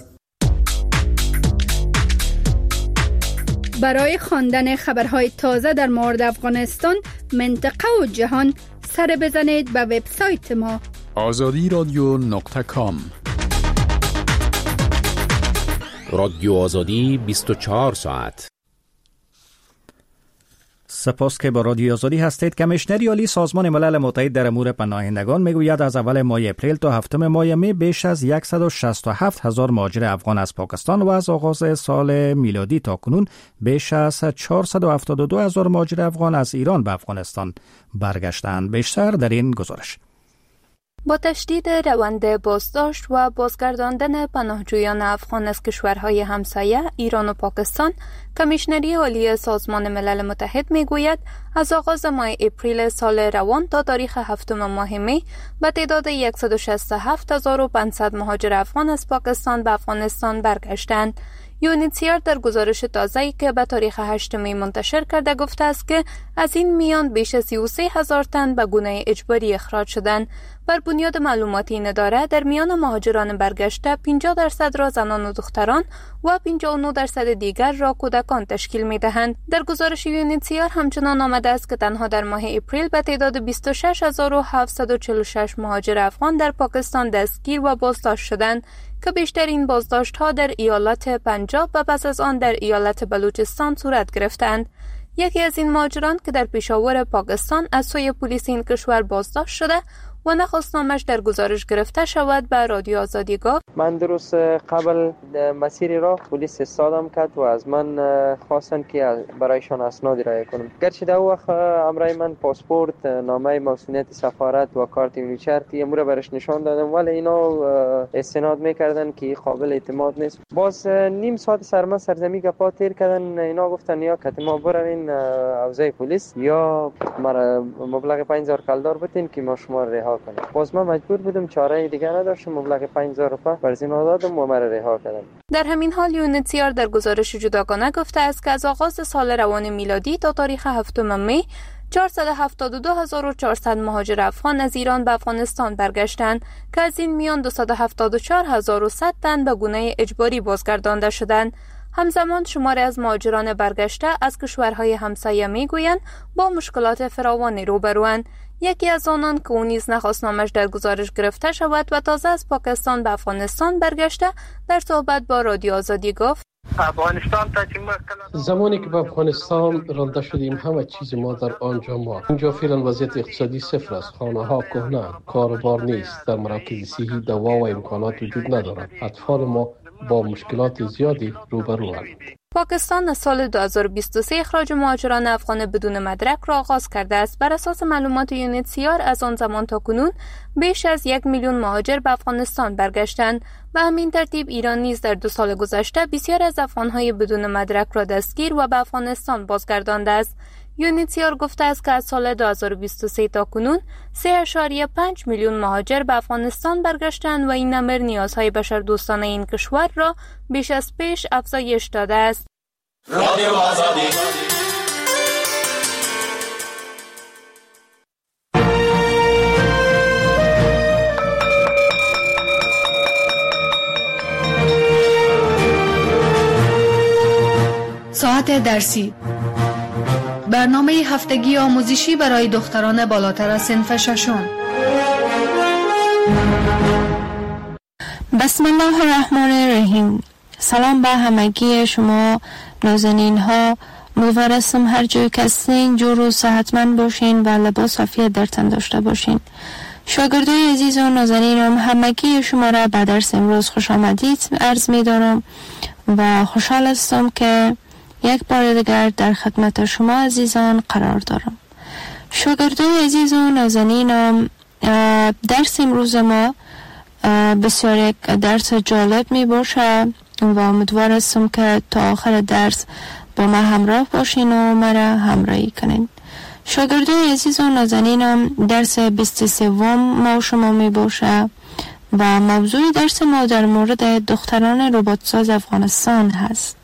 برای خواندن خبرهای تازه در مورد افغانستان، منطقه و جهان، سر بزنید به وبسایت ما آزادی رادیو نقطه کام. رادیو آزادی بیست و چهار ساعت. سپاس که با رادیو آزادی هستید. کمیشنر عالی سازمان ملل متحد در امور پناهندگان میگوید از اول ماه اپریل تا هفتم ماه می بیش از صد و شصت و هفت هزار مهاجر افغان از پاکستان و از آغاز سال میلادی تا کنون بیش از چهارصد و هفتاد و دو هزار مهاجر افغان از ایران به افغانستان برگشتند. بیشتر در این گزارش. با تشدید روند بازداشت و بازگرداندن پناهجویان افغان از کشورهای همسایه ایران و پاکستان، کمیشنری عالی سازمان ملل متحد میگوید از آغاز ماه اپریل سال روان تا تاریخ هفتم ماه می به تعداد صد و شصت و هفت هزار و پانصد مهاجر افغان از پاکستان به افغانستان برگشتند. یونیسیار در گزارش تازه‌ای که به تاریخ هشتم می منتشر کرده گفته است که از این میان بیش از سی و سه هزار تن به گونه اجباری اخراج شدند. بر بنیاد معلومات این اداره، در میان مهاجران برگشته پنجاه درصد را زنان و دختران و پنجاه و نه درصد دیگر را کودکان تشکیل می‌دهند. در گزارش یونیسیار همچنان آمده است که تنها در ماه اپریل به تعداد بیست و شش هزار و هفتصد و چهل و شش مهاجر افغان در پاکستان دستگیر و بازداشت شدند که بیشترین بازداشت‌ها در ایالت پنجاب و پس از آن در ایالت بلوچستان صورت گرفتند. یکی از این مهاجران که در پیشاور پاکستان از سوی پلیس این کشور بازداشت شده و نخواست نامش در گزارش گرفته شود به رادیو آزادی گفت: من درست قبل مسیر راه پلیس استادم کرد و از من خواستن که برایشان اسناد ارائه کنم. گرچه در وقت امرای من پاسپورت، نامه مسئولیت سفارت و کارت ویلچر امور برش نشان دادم، ولی اینا استناد میکردن که قابل اعتماد نیست. باز نیم ساعت سرما سرزمی گپا تیر کردن. اینا گفتن یا که ما بروین حوزه پلیس یا مرا مبلغ پنج هزار کلدار بدین که ما شما رها کنیم. باز ما مجبور بودم، چاره دیگه نداشتم، مبلغ پنج هزار روپیه برزینا دادم و مرا رها کردن. در همین حال یونیسیار در گزارش جداگانه گفته است که از آغاز سال روان میلادی تا تاریخ هفتم می چهارصد و هفتاد و دو هزار و چهارصد مهاجر افغان از ایران به افغانستان برگشتند که از این میان دویست و هفتاد و چهار هزار و صد تن به گونه اجباری بازگردانده شدند. همزمان شماری از مهاجران برگشته از کشورهای همسایه میگویند با مشکلات فراوانی روبروند. یکی از آنان که او نیز نخواست نامش در گزارش گرفته شود و تازه از پاکستان به افغانستان برگشته، در صحبت با رادیو آزادی گفت: افغانستان زمانی که به افغانستان رانده شدیم همه چیز ما در آنجا ما اینجا فعلا وضعیت اقتصادی صفر است. خانه ها کهنه، کاروبار نیست، در مراکز صحی دوا و امکانات وجود ندارد. اطفال ما با مشکلات زیادی روبروند. پاکستان از سال دو هزار و بیست و سه اخراج مهاجران افغان بدون مدرک را آغاز کرده است. بر اساس معلومات یونیسیار از آن زمان تا کنون بیش از یک میلیون مهاجر به افغانستان برگشتند. به همین ترتیب ایران نیز در دو سال گذشته بسیار از افغانهای بدون مدرک را دستگیر و به افغانستان بازگردانده است. یونیتیار گفته است که از سال دو هزار و بیست و سه تا کنون سه و پنج میلیون مهاجر به افغانستان برگشتند و این امر نیازهای بشردوستانه این کشور را بیش از پیش افزایش داده است. رادیو آزادی ساعت درسی، برنامه هفتگی آموزشی برای دختران بالاتر از صنف ششم. بسم الله الرحمن الرحیم. سلام به همگی شما نازنین ها. امیدوارم هر جای که هستین جور و صحتمند باشین و لباس عافیت در تن داشته باشین. شاگردای عزیز و نازنینم، همگی شما را به درس امروز خوش آمدید عرض می دارم و خوشحال هستم که یک بار دیگر در خدمت شما عزیزان قرار دارم. شاگردای عزیز و نازنینم، درس امروز ما بسیار یک درس جالب می باشه و امیدوار هستم که تا آخر درس با ما همراه باشین و مرا همراهی کنین. شاگردای عزیز و نازنینم، درس بیست و سه ما شما می باشه و موضوع درس ما در مورد دختران رباتساز افغانستان هست.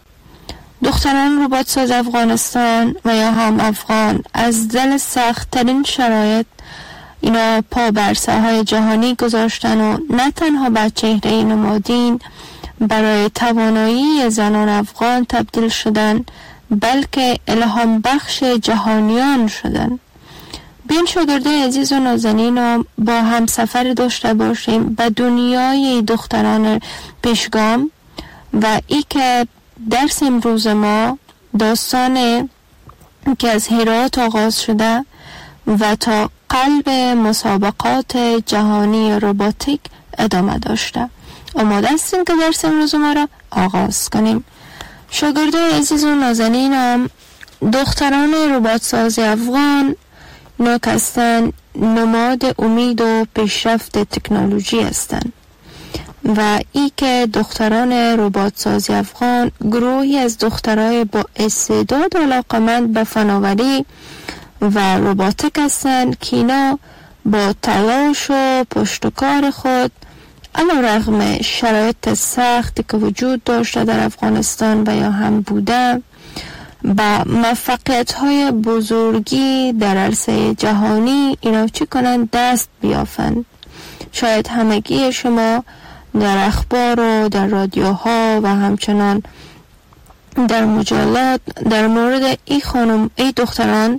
دختران رباتساز افغانستان و یا هم افغان از دل سخت ترین شرایط اینا پا بر ساحه جهانی گذاشتن و نه تنها به چهره نمادین برای توانایی زنان افغان تبدیل شدن، بلکه الهام بخش جهانیان شدن. بین شاگردای عزیز و نازنین با هم سفر داشته باشیم به دنیای دختران پیشگام و ای که درس امروز ما داستان که از هرات آغاز شده و تا قلب مسابقات جهانی رباتیک ادامه داشته. آماده هستیم که درس امروز ما را آغاز کنیم. شاگردای عزیز و نازنینم، دختران رباتساز افغان ناکستن نماد امید و پیشرفت تکنولوژی هستند و ای که دختران رباتساز افغان گروهی از دخترای با استعداد و علاقمند به فناوری و رباتیک هستند که اینا با تلاش و پشتکار خود علیرغم شرایط سختی که وجود داشته در افغانستان و یا هم بوده با موفقیت‌های بزرگی در عرصه جهانی اینا چی کنند؟ دست بیافند. شاید همگی شما در اخبار و در رادیوها و همچنان در مجلات در مورد ای خانم ای دختران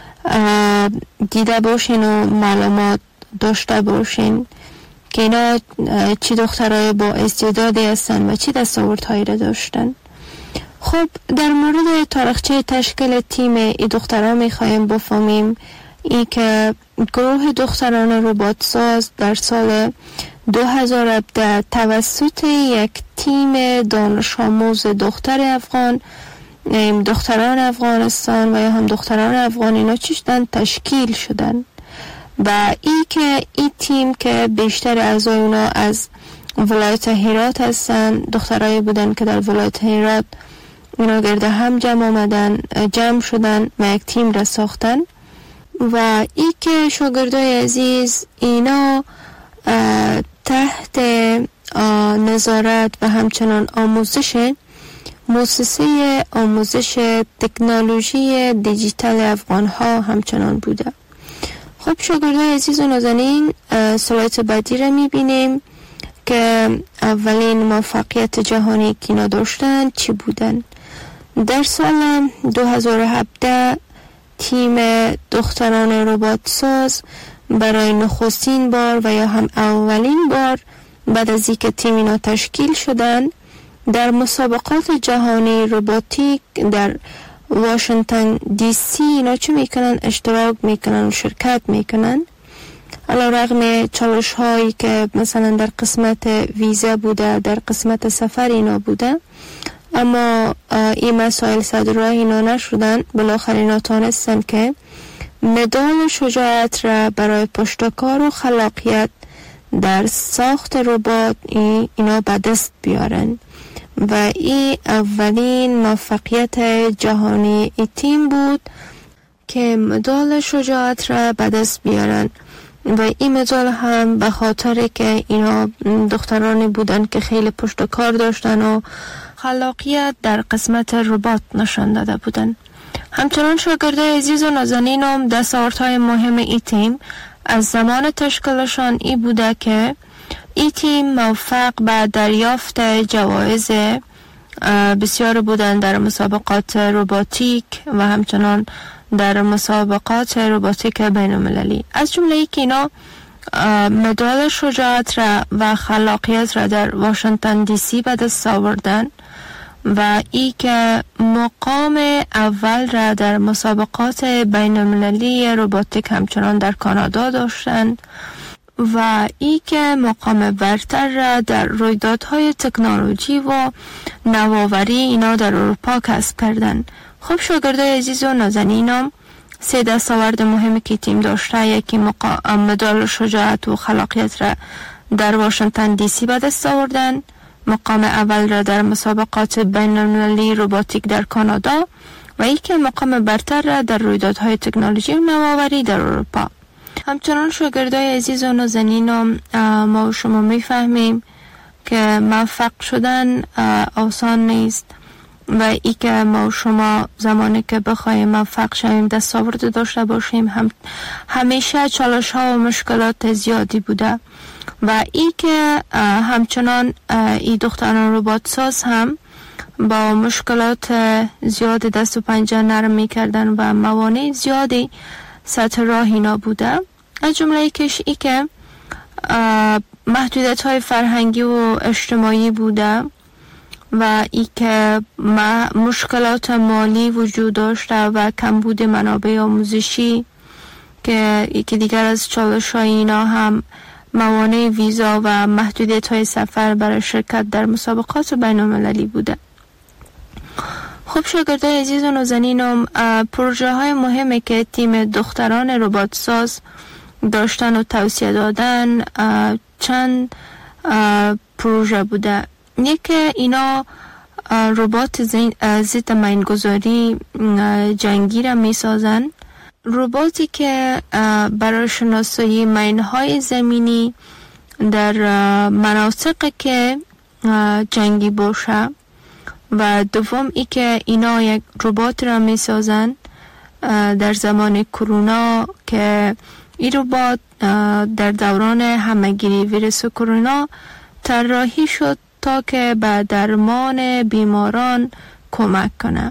دیده باشین و معلومات داشته باشین که اینا چی دخترای با استعدادی هستن و چی دستاوردهایی را داشتن. خب در مورد تاریخچه تشکیل تیم ای دختران میخوایم بفهمیم ای که گروه دختران رباتساز در سال دو هزار و هفده توسط یک تیم دانش آموز دختر افغان، دختران افغانستان و یا هم دختران افغان اینا چیشتن تشکیل شدن و ای که این تیم که بیشتر اعضای اونا از ولایت هرات هستن، دخترایی بودن که در ولایت هرات اینا گرده هم جمع آمدن جمع شدن و یک تیم را ساختن و ای که شاگردای عزیز اینا تحت نظارت و همچنان آموزش مؤسسه آموزش تکنولوژی دیجیتال افغان ها همچنان بوده. خب شاگردای عزیز و نازنین، سلایت بعدی را میبینیم که اولین موفقیت جهانی که اینا داشتن چی بودن. در سال دو هزار و هفده تیم دختران رباتساز برای نخستین بار و یا هم اولین بار بعد از اینکه تیم اینا تشکیل شدن در مسابقات جهانی رباتیک در واشنگتن دی سی اینا چه میکنن؟ اشتراک میکنن و شرکت میکنن. علیرغم چالش هایی که مثلا در قسمت ویزا بوده، در قسمت سفر اینا بوده، اما این مسائل صدرها اینا نشدن. بالاخره اینا تانستن که مدال شجاعت را برای پشتکار و خلاقیت در ساخت ربات اینا به دست بیارن و این اولین موفقیت جهانی ای تیم بود که مدال شجاعت را به دست بیارن و این مدال هم به خاطر که اینا دخترانی بودن که خیلی پشت کار داشتن و خلاقیت در قسمت ربات نشان داده بودن. همچنان شاگردای عزیز و نازنینم دستاوردهای مهم این تیم از زمان تشکیلشان ای بوده که این تیم موفق به دریافت جوایز بسیار بودن در مسابقات رباتیک و همچنان در مسابقات رباتیک بین المللی، از جمله ای که اینا مدال شجاعت را و خلاقیت را در واشنگتن دی سی به دست آوردن و ای که مقام اول را در مسابقات بین المللی رباتیک همچنان در کانادا داشتند و ای که مقام برتر را در رویدادهای تکنولوژی و نوآوری اینا در اروپا کسب کردند. خب شاگردای عزیز و نازنینم، سه دستاورد مهمی که تیم داشته، یکی مقام مدال شجاعت و خلاقیت را در واشنگتن دی سی به دست آوردن، مقام اول را در مسابقات بین المللی رباتیک در کانادا و ای که مقام برتر را در رویدادهای تکنولوژی و نوآوری در اروپا. همچنان شاگردای عزیز و نازنینم، ما و شما میفهمیم که موفق شدن آسان نیست و ای که ما و شما زمانی که بخوایم موفق شویم دستاورد داشته باشیم هم همیشه چالش ها و مشکلات زیادی بوده و ای که همچنان ای دختران ربات ساز هم با مشکلات زیاد دست و پنجه نرم می کردن و موانع زیادی سطح راه اینا بوده، از جمله ایکش ای که محدودیت های فرهنگی و اجتماعی بوده و ای که مشکلات مالی وجود داشته و کمبود منابع آموزشی که یکی دیگر از چالش های اینا هم موانع ویزا و محدودیت های سفر برای شرکت در مسابقات بین المللی بوده. خب شاگردای عزیز و نازنینم، پروژه های مهمی که تیم دختران ربات ساز داشتن و توصیه دادن چند پروژه بوده. یکی اینا ربات ضد مینگذاری جنگی را می سازن، رباتی که برای شناسایی مینهای زمینی در مناطق که جنگی باشه و دوم ای که اینا یک ربات را می سازن در زمان کرونا که این ربات در دوران همهگیری ویروس کرونا طراحی شد تا که به درمان بیماران کمک کنه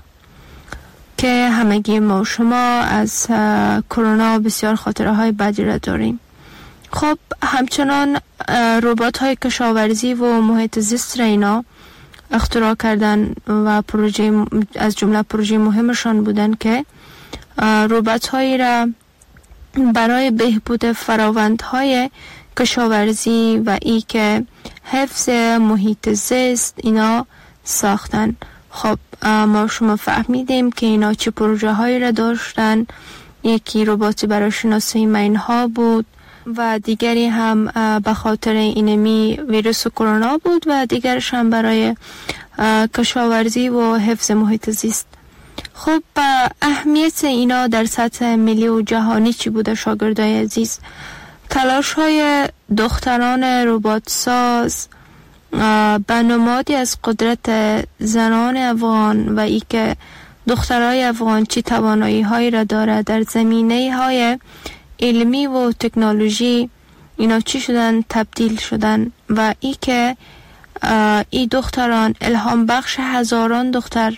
که همگی ما شما از کرونا بسیار خاطره های بدی را داریم. خب همچنان ربات های کشاورزی و محیط زیست را اینا اختراع کردن و پروژه از جمله پروژه مهمشان بودن که ربات هایی را برای بهبود فراوندهای کشاورزی و ای که حفظ محیط زیست اینا ساختن. خب ما شما فهمیدیم که اینا چه پروژه هایی را داشتن. یکی رباتی برای شناسایی مینها بود و دیگری هم به خاطر اینمی ویروس کرونا بود و دیگرش هم برای کشاورزی و حفظ محیط زیست. خب اهمیت اینا در سطح ملی و جهانی چی بوده شاگردای عزیز؟ تلاش های دختران ربات ساز به نمادی از قدرت زنان افغان و ای که دخترای افغان چی توانایی هایی را داره در زمینه های علمی و تکنولوژی، اینا چی شدن تبدیل شدن و ای که ای دختران الهام بخش هزاران دختر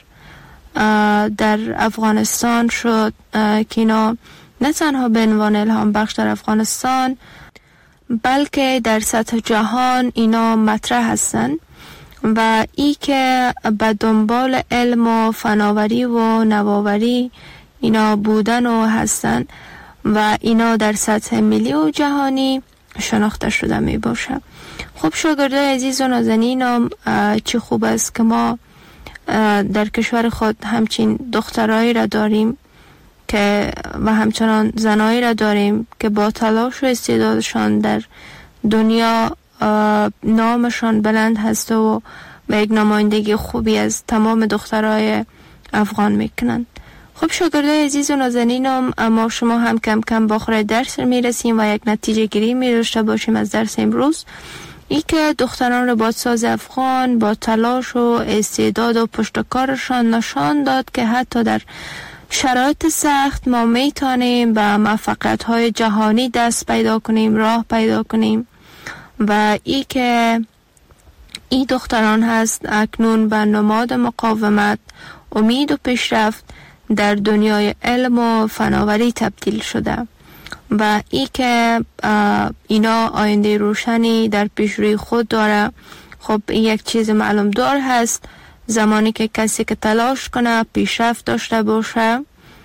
در افغانستان شد که اینا نه تنها به عنوان الهام بخش در افغانستان بلکه در سطح جهان اینا مطرح هستن و ای که به دنبال علم و فناوری و نوآوری اینا بودن و هستن و اینا در سطح ملی و جهانی شناخته شده می باشه. خب شاگردای عزیز و نازنینم، چه خوب است که ما در کشور خود همچین دخترایی را داریم که و همچنان زنایی را داریم که با تلاش و استعدادشان در دنیا نامشان بلند هست و به یک نمایندگی خوبی از تمام دخترای افغان میکنند. خب شاگردای عزیز و نازنینم، ما شما هم کم کم با خود درس میرسیم و یک نتیجه گیری می داشته باشیم از درس امروز. ای که دختران رباطساز افغان با تلاش و استعداد و پشتکارشان نشان داد که حتی در شرایط سخت ما میتونیم به موفقیت‌های جهانی دست پیدا کنیم، راه پیدا کنیم و ای که ای دختران هست اکنون به نماد مقاومت، امید و پیشرفت در دنیای علم و فناوری تبدیل شده و ای که اینا آینده روشنی در پیش روی خود داره. خب این یک چیز معلوم دار هست، زمانی که کسی که تلاش کنه، پیشرفت داشته باشه،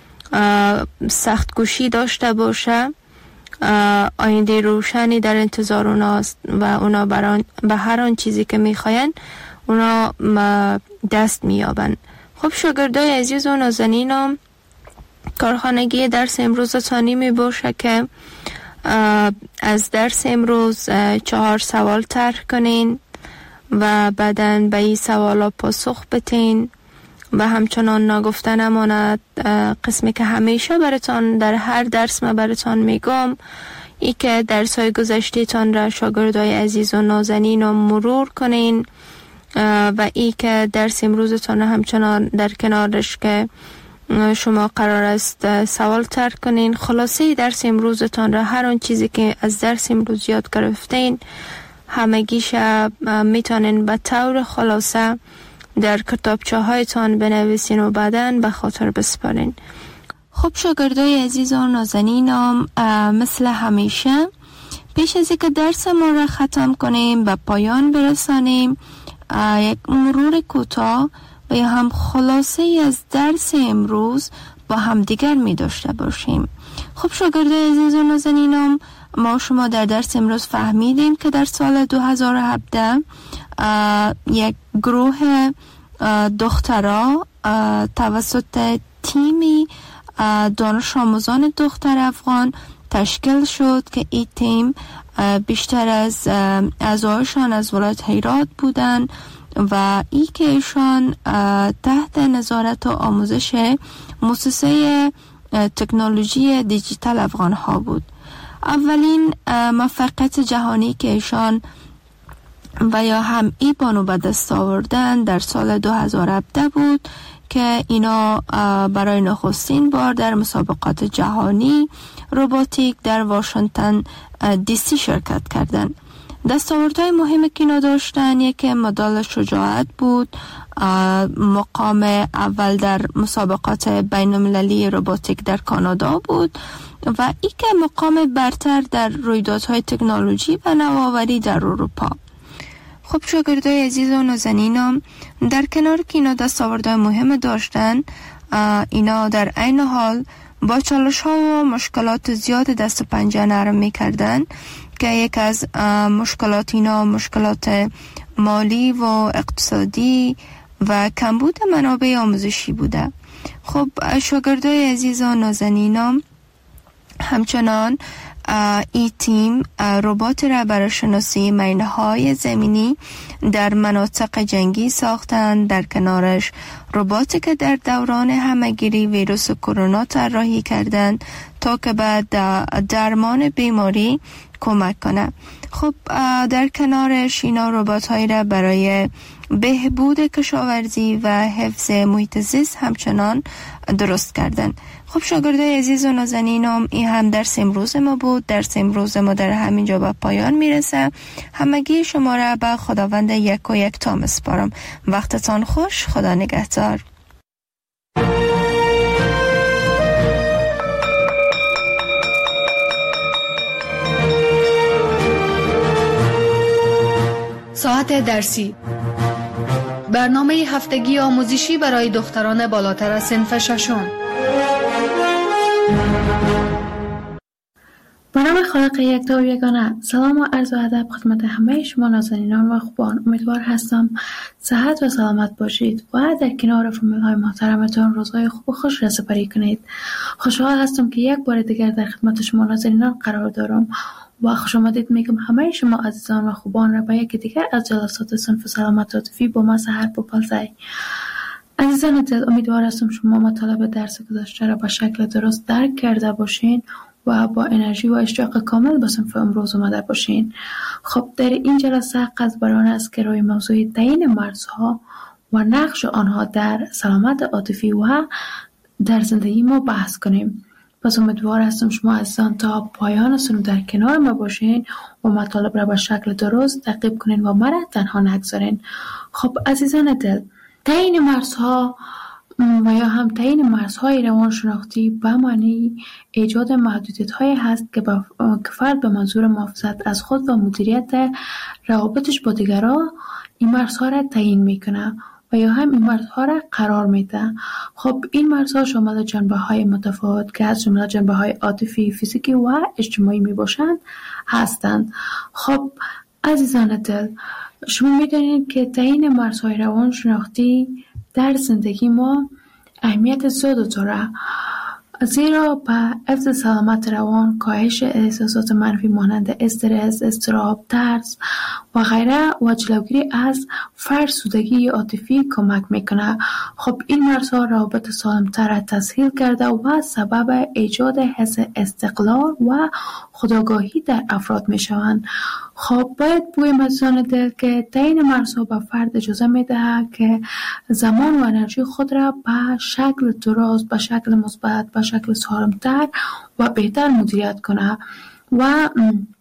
سخت کوشی داشته باشه، آینده روشنی در انتظار اوناست و اونا بران به هر آن چیزی که میخواین اونا دست میابن. خب شاگردای عزیز و نازنینم، کارخانگی درس امروز تانی می باشه که از درس امروز چهار سوال طرح کنین و بعداً به این سوالا پاسخ بتین و همچنان نگفته نماند قسمی که همیشه براتان در هر درس ما براتان میگم، ای که درس های گذشته تان را شاگردای عزیز و نازنین رو مرور کنین و ای که درس امروزتان همچنان در کنارش که شما قرار است سوال طرح کنین. خلاصه درس امروزتان را، هر آن چیزی که از درس امروز یاد گرفتین همگیش میتونین به طور خلاصه در کتابچه هایتان بنویسین و بعداً به خاطر بسپارین. خب شاگردای عزیز و نازنینم، مثل همیشه پیش از اینکه درس ما را ختم کنیم به پایان برسانیم، یک مرور کوتاه و یا هم خلاصه ای از درس امروز با هم دیگر می داشته باشیم. خب شاگردای عزیز و نازنینم، ما شما در درس امروز فهمیدیم که در سال دو هزار و هفده یک گروه دخترها توسط تیمی دانش آموزان دختر افغان تشکیل شد که این تیم بیشتر از اعضایشان از ولایت هرات بودند و ای که ایشان تحت نظارت و آموزش مؤسسه تکنولوژی دیجیتال افغان ها بود. اولین موفقیت جهانی که ایشان و یا هم ای بانو به دست آوردن در سال دو هزار و هفده بود که اینا برای نخستین بار در مسابقات جهانی روباتیک در واشنگتن دی سی شرکت کردند. دستاوردهای مهمی که اینا داشتن، یکی مدال شجاعت بود، مقام اول در مسابقات بین المللی روباتیک در کانادا بود و ای که مقام برتر در رویدادهای تکنولوژی و نوآوری در اروپا. خب شاگردای عزیز و نازنینم، در کنار که اینا دستاوردهای مهم داشتن، اینا در عین حال با چالش ها و مشکلات زیاد دست و پنجه نرم میکردن که یک از مشکلات اینا مشکلات مالی و اقتصادی و کمبود منابع آموزشی بوده. خب شاگردای عزیز و نازنینم، همچنان ای تیم ربات را برای شناسی مینه‌های زمینی در مناطق جنگی ساختند. در کنارش رباتی که در دوران همه‌گیری ویروس کرونا طراحی کردند تا که بعد درمان بیماری کمک کنه. خب در کنارش اینا ربات‌هایی را برای بهبود کشاورزی و حفظ محیط زیست همچنان درست کردن. خب شاگردای عزیز و نازنینم، این هم درس امروز ما بود. درس امروز ما در همینجا به پایان میرسه. همگی شما را به خداوند یک و یک تا میسپارم. وقتتان خوش. خدا نگهدار. ساعت درسی، برنامه هفتگی آموزشی برای دختران بالاتر از صنف ششم. به نام خالق یکتا و یگانه، سلام و عرض و ادب خدمت همه شما نازنینان و خوبان. امیدوار هستم صحت و سلامت باشید و در کنار فامیل های محترمتان روزهای خوب و خوش را سپری کنید. خوشحال هستم که یک بار دیگر در خدمت شما نازنینان قرار دارم و خوش آمدید میگم همه شما عزیزان و خوبان را به یک دیگر از جلسات صنف سلامت عاطفی با ما سحر پوپلزی. عزیزان دل، امیدوار هستم شما مطالب درس گذشته را به شکل درست درک کرده باشین و با انرژی و اشتیاق کامل به صنف امروز اومده باشین. خب در این جلسه قصد بر آن است که روی موضوع تعیین مرزها و نقش آنها در سلامت عاطفی و در زندگی ما بحث کنیم. پس امیدوار هستم شما عزیزان تا پایان سنو در کنار ما باشین و مطالب را به شکل درست تعقیب کنین و مرا تنها نگذارین. خب عزیزان دل، تعیین مرزها و یا هم تعیین مرزهای روانشناختی به معنی ایجاد محدودیت‌هایی هست که فرد به منظور محافظت از خود و مدیریت روابطش با دیگران این مرزها را تعیین میکنه و یا هم این مرزها را قرار میده. خب این مرزها شامل جنبه‌های متفاوت که از جمله جنبه‌های عاطفی، فیزیکی و اجتماعی میباشند هستند. خب عزیزان دل، شما میدونید که تعیین مرزهای روانشناختی در زندگی ما اهمیت زیاد داره، زیرا به حفظ سلامت روان، کاهش احساسات منفی مانند استرس، اضطراب، ترس و غیره و جلوگیری از فرسودگی عاطفی کمک میکنه. خب این مرزها روابط سالمتر را تسهیل کرده و سبب ایجاد حس استقلال و خودآگاهی در افراد میشوند. خب باید بگویم عزیزان دل که تعیین مرزها به فرد اجازه میده که زمان و انرژی خود را به شکل درست، به شکل مثبت، به شکل سالمتر و بهتر مدیریت کنه و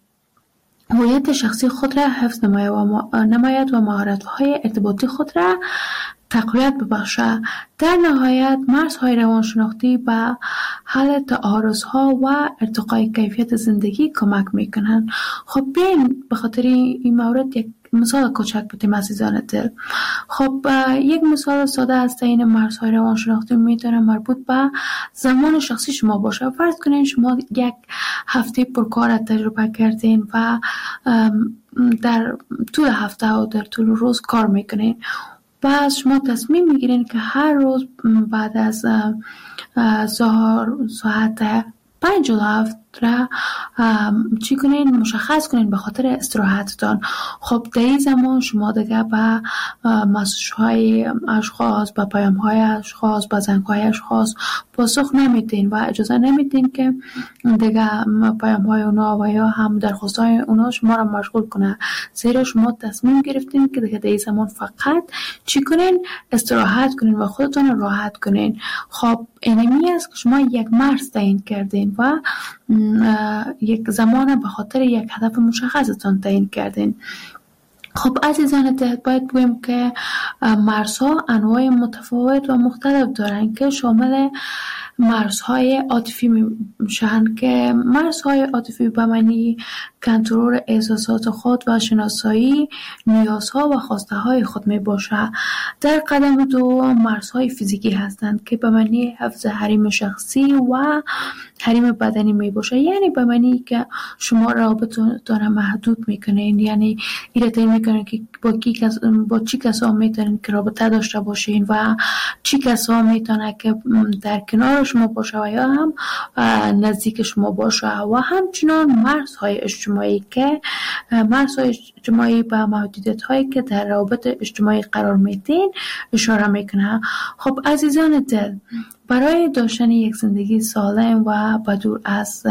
هویت شخصی خود را حفظ نماید و نماید و مهارت‌های ارتباطی خود را تقویت ببخشه. در نهایت مرزهای روانشناختی به حل تعارض‌ها و ارتقای کیفیت زندگی کمک میکنند. خب بیاین به خاطر این مورد یک مثال کوچک بتیم عزیزان دل. خب یک مثال ساده از تعیین مرزهای روانشناختی میتونه مربوط به زمان شخصی شما باشه. فرض کنین شما یک هفته پرکار تجربه کردین و در طول هفته و در طول روز کار میکنین. بعد شما تصمیم میگیرین که هر روز بعد از ظهر ساعت پنج و هفت را چی کنین؟ مشخص کنین به خاطر استراحتتان. خب در این زمان شما دیگه به مسیج های اشخاص، به پیام های اشخاص، به زنگ های اشخاص پاسخ نمیدین و اجازه نمیدین که دیگه پیام های اونا و یا هم درخواست های اونا شما را مشغول کنه، زیرا شما تصمیم گرفتین که دیگه در این زمان فقط چی کنین؟ استراحت کنین و خودتان راحت کنین. خب اینمی است که شما یک مرز تعیین کردین و یک زمان به خاطر یک هدف مشخصتان تعیین کردین. خب عزیزان دل، باید بگویم که مرزها انواع متفاوت و مختلف دارن که شامل مرزهای عاطفی میشن که مرزهای عاطفی به معنی کنترل احساسات خود و شناسایی نیازها و خواسته های خود می باشه. در قدم دو مرزهای فیزیکی هستند که به معنی حفظ حریم شخصی و حریم بدنی می باشه، یعنی به معنی که شما رابطتون محدود میکنین، یعنی ایره تعیین میکنین که با کی کس با چی کسا میتونین که رابطه داشته باشین و چی کسا میتونه که در کنار شما باشه و یا هم نزدیک شما باشه و همچنان مرزهای اجتماعی که مرزهای اجتماعی به محدودیت هایی که در روابط اجتماعی قرار میدین اشاره میکنه. خب عزیزان دل، برای داشتن یک زندگی سالم و بدور از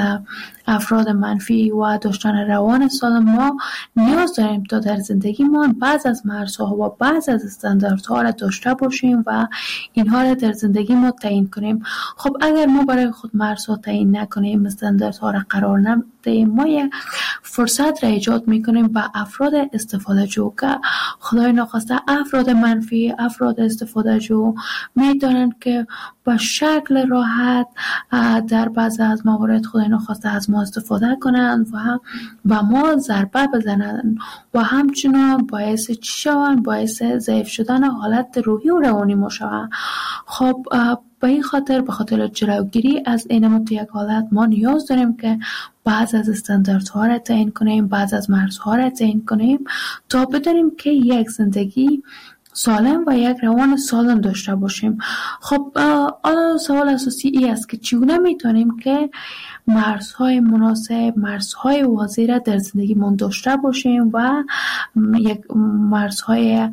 افراد منفی و داشتن روان سالم ما نیاز داریم تا در زندگیمان بعض از مرزها و بعض از استانداردها را داشته باشیم و اینها را در زندگی ما تعیین کنیم. خب اگر ما برای خود مرزها تعیین نکنیم، استانداردها را قرار ندهیم، ما یک فرصت را ایجاد میکنیم به افراد استفاده جو که خدای ناخواسته افراد منفی، افراد استفاده جو میدانند که با شکل راحت در بعض از موارد خدای ناخواسته از ما استفاده کنند و با ما ضربه بزنند و همچنان باعث چی شوند؟ باعث ضعیف شدن حالت روحی و روانی ما شوند. خب به این خاطر به خاطر جلوگیری از این متویک حالت ما نیاز داریم که بعض از استانداردها را تعیین کنیم، بعض از مرزها را تعیین کنیم تا بدانیم که یک زندگی سالم و یک روان سالم داشته باشیم. خب حالا سوال اساسی ای است که چگونه میتونیم که مرزهای مناسب، مرزهای واضح را در زندگی من داشته باشیم و یک مرزهای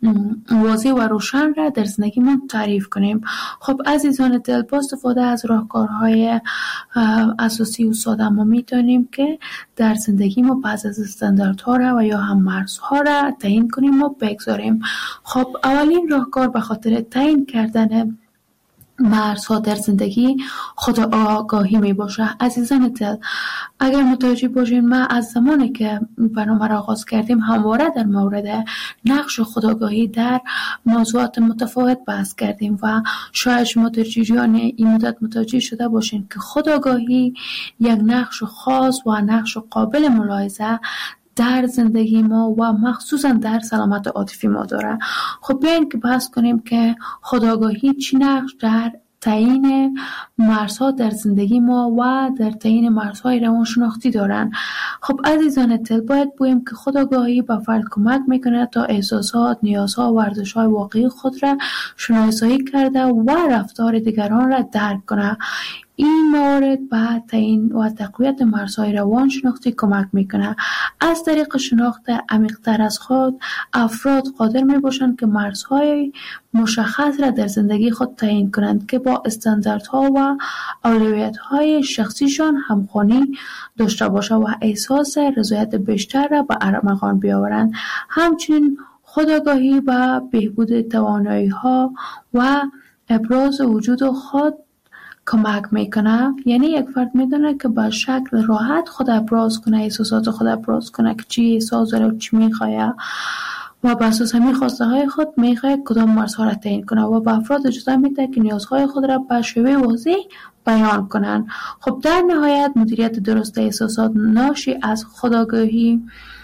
واضح و روشن را در زندگی ما تعریف کنیم. خب عزیزان دل، با استفاده از راهکارهای اساسی و ساده ما میتونیم که در زندگی ما بعض از استانداردها را و یا هم مرزها را تعیین کنیم و بگذاریم. خب اولین راهکار به خاطر تعیین کردن مرزها در زندگی خود آگاهی می باشه. عزیزان دل، اگر متوجه باشین ما از زمانی که برنامه را آغاز کردیم همواره در مورد نقش خودآگاهی در موضوعات متفاوت بحث کردیم و شاید شما در جریان این مدت متوجه شده باشین که خودآگاهی یک نقش خاص و نقش قابل ملاحظه در زندگی ما و مخصوصا در سلامت عاطفی ما داره. خب بیاین که بحث کنیم که خودآگاهی چی نقش در تعیین مرزها در زندگی ما و در تعیین مرزهای روانشناختی دارن. خب عزیزان دل، باید بگوییم که خودآگاهی به فرد کمک میکنه تا احساسات، نیازها و ارزش‌های واقعی خود را شناسایی کرده و رفتار دیگران را درک کنه. این موارد به تعیین و تقویت مرزهای روانشناختی کمک میکنه. از طریق شناخت عمیق‌تر از خود، افراد قادر میباشند که مرزهای مشخص را در زندگی خود تعیین کنند که با استانداردها و اولویت‌های شخصیشان همخوانی داشته باشه و احساس رضایت بیشتر را به ارمغان بیاورند. همچنین خودآگاهی به بهبود توانایی‌ها و ابراز وجود خود کمک میکنه. یعنی یک فرد میدونه که با شکل راحت خود ابراز کنه، احساسات خود ابراز کنه که چی احساس داره و چی میخواه و بر اساس همین خواسته های خود میخواه کدام مرزها را تعیین کنه و به افراد اجازه میده که نیازهای خود را به شیوه واضح بیان کنن. خب در نهایت مدیریت درست احساسات ناشی از خودآگاهی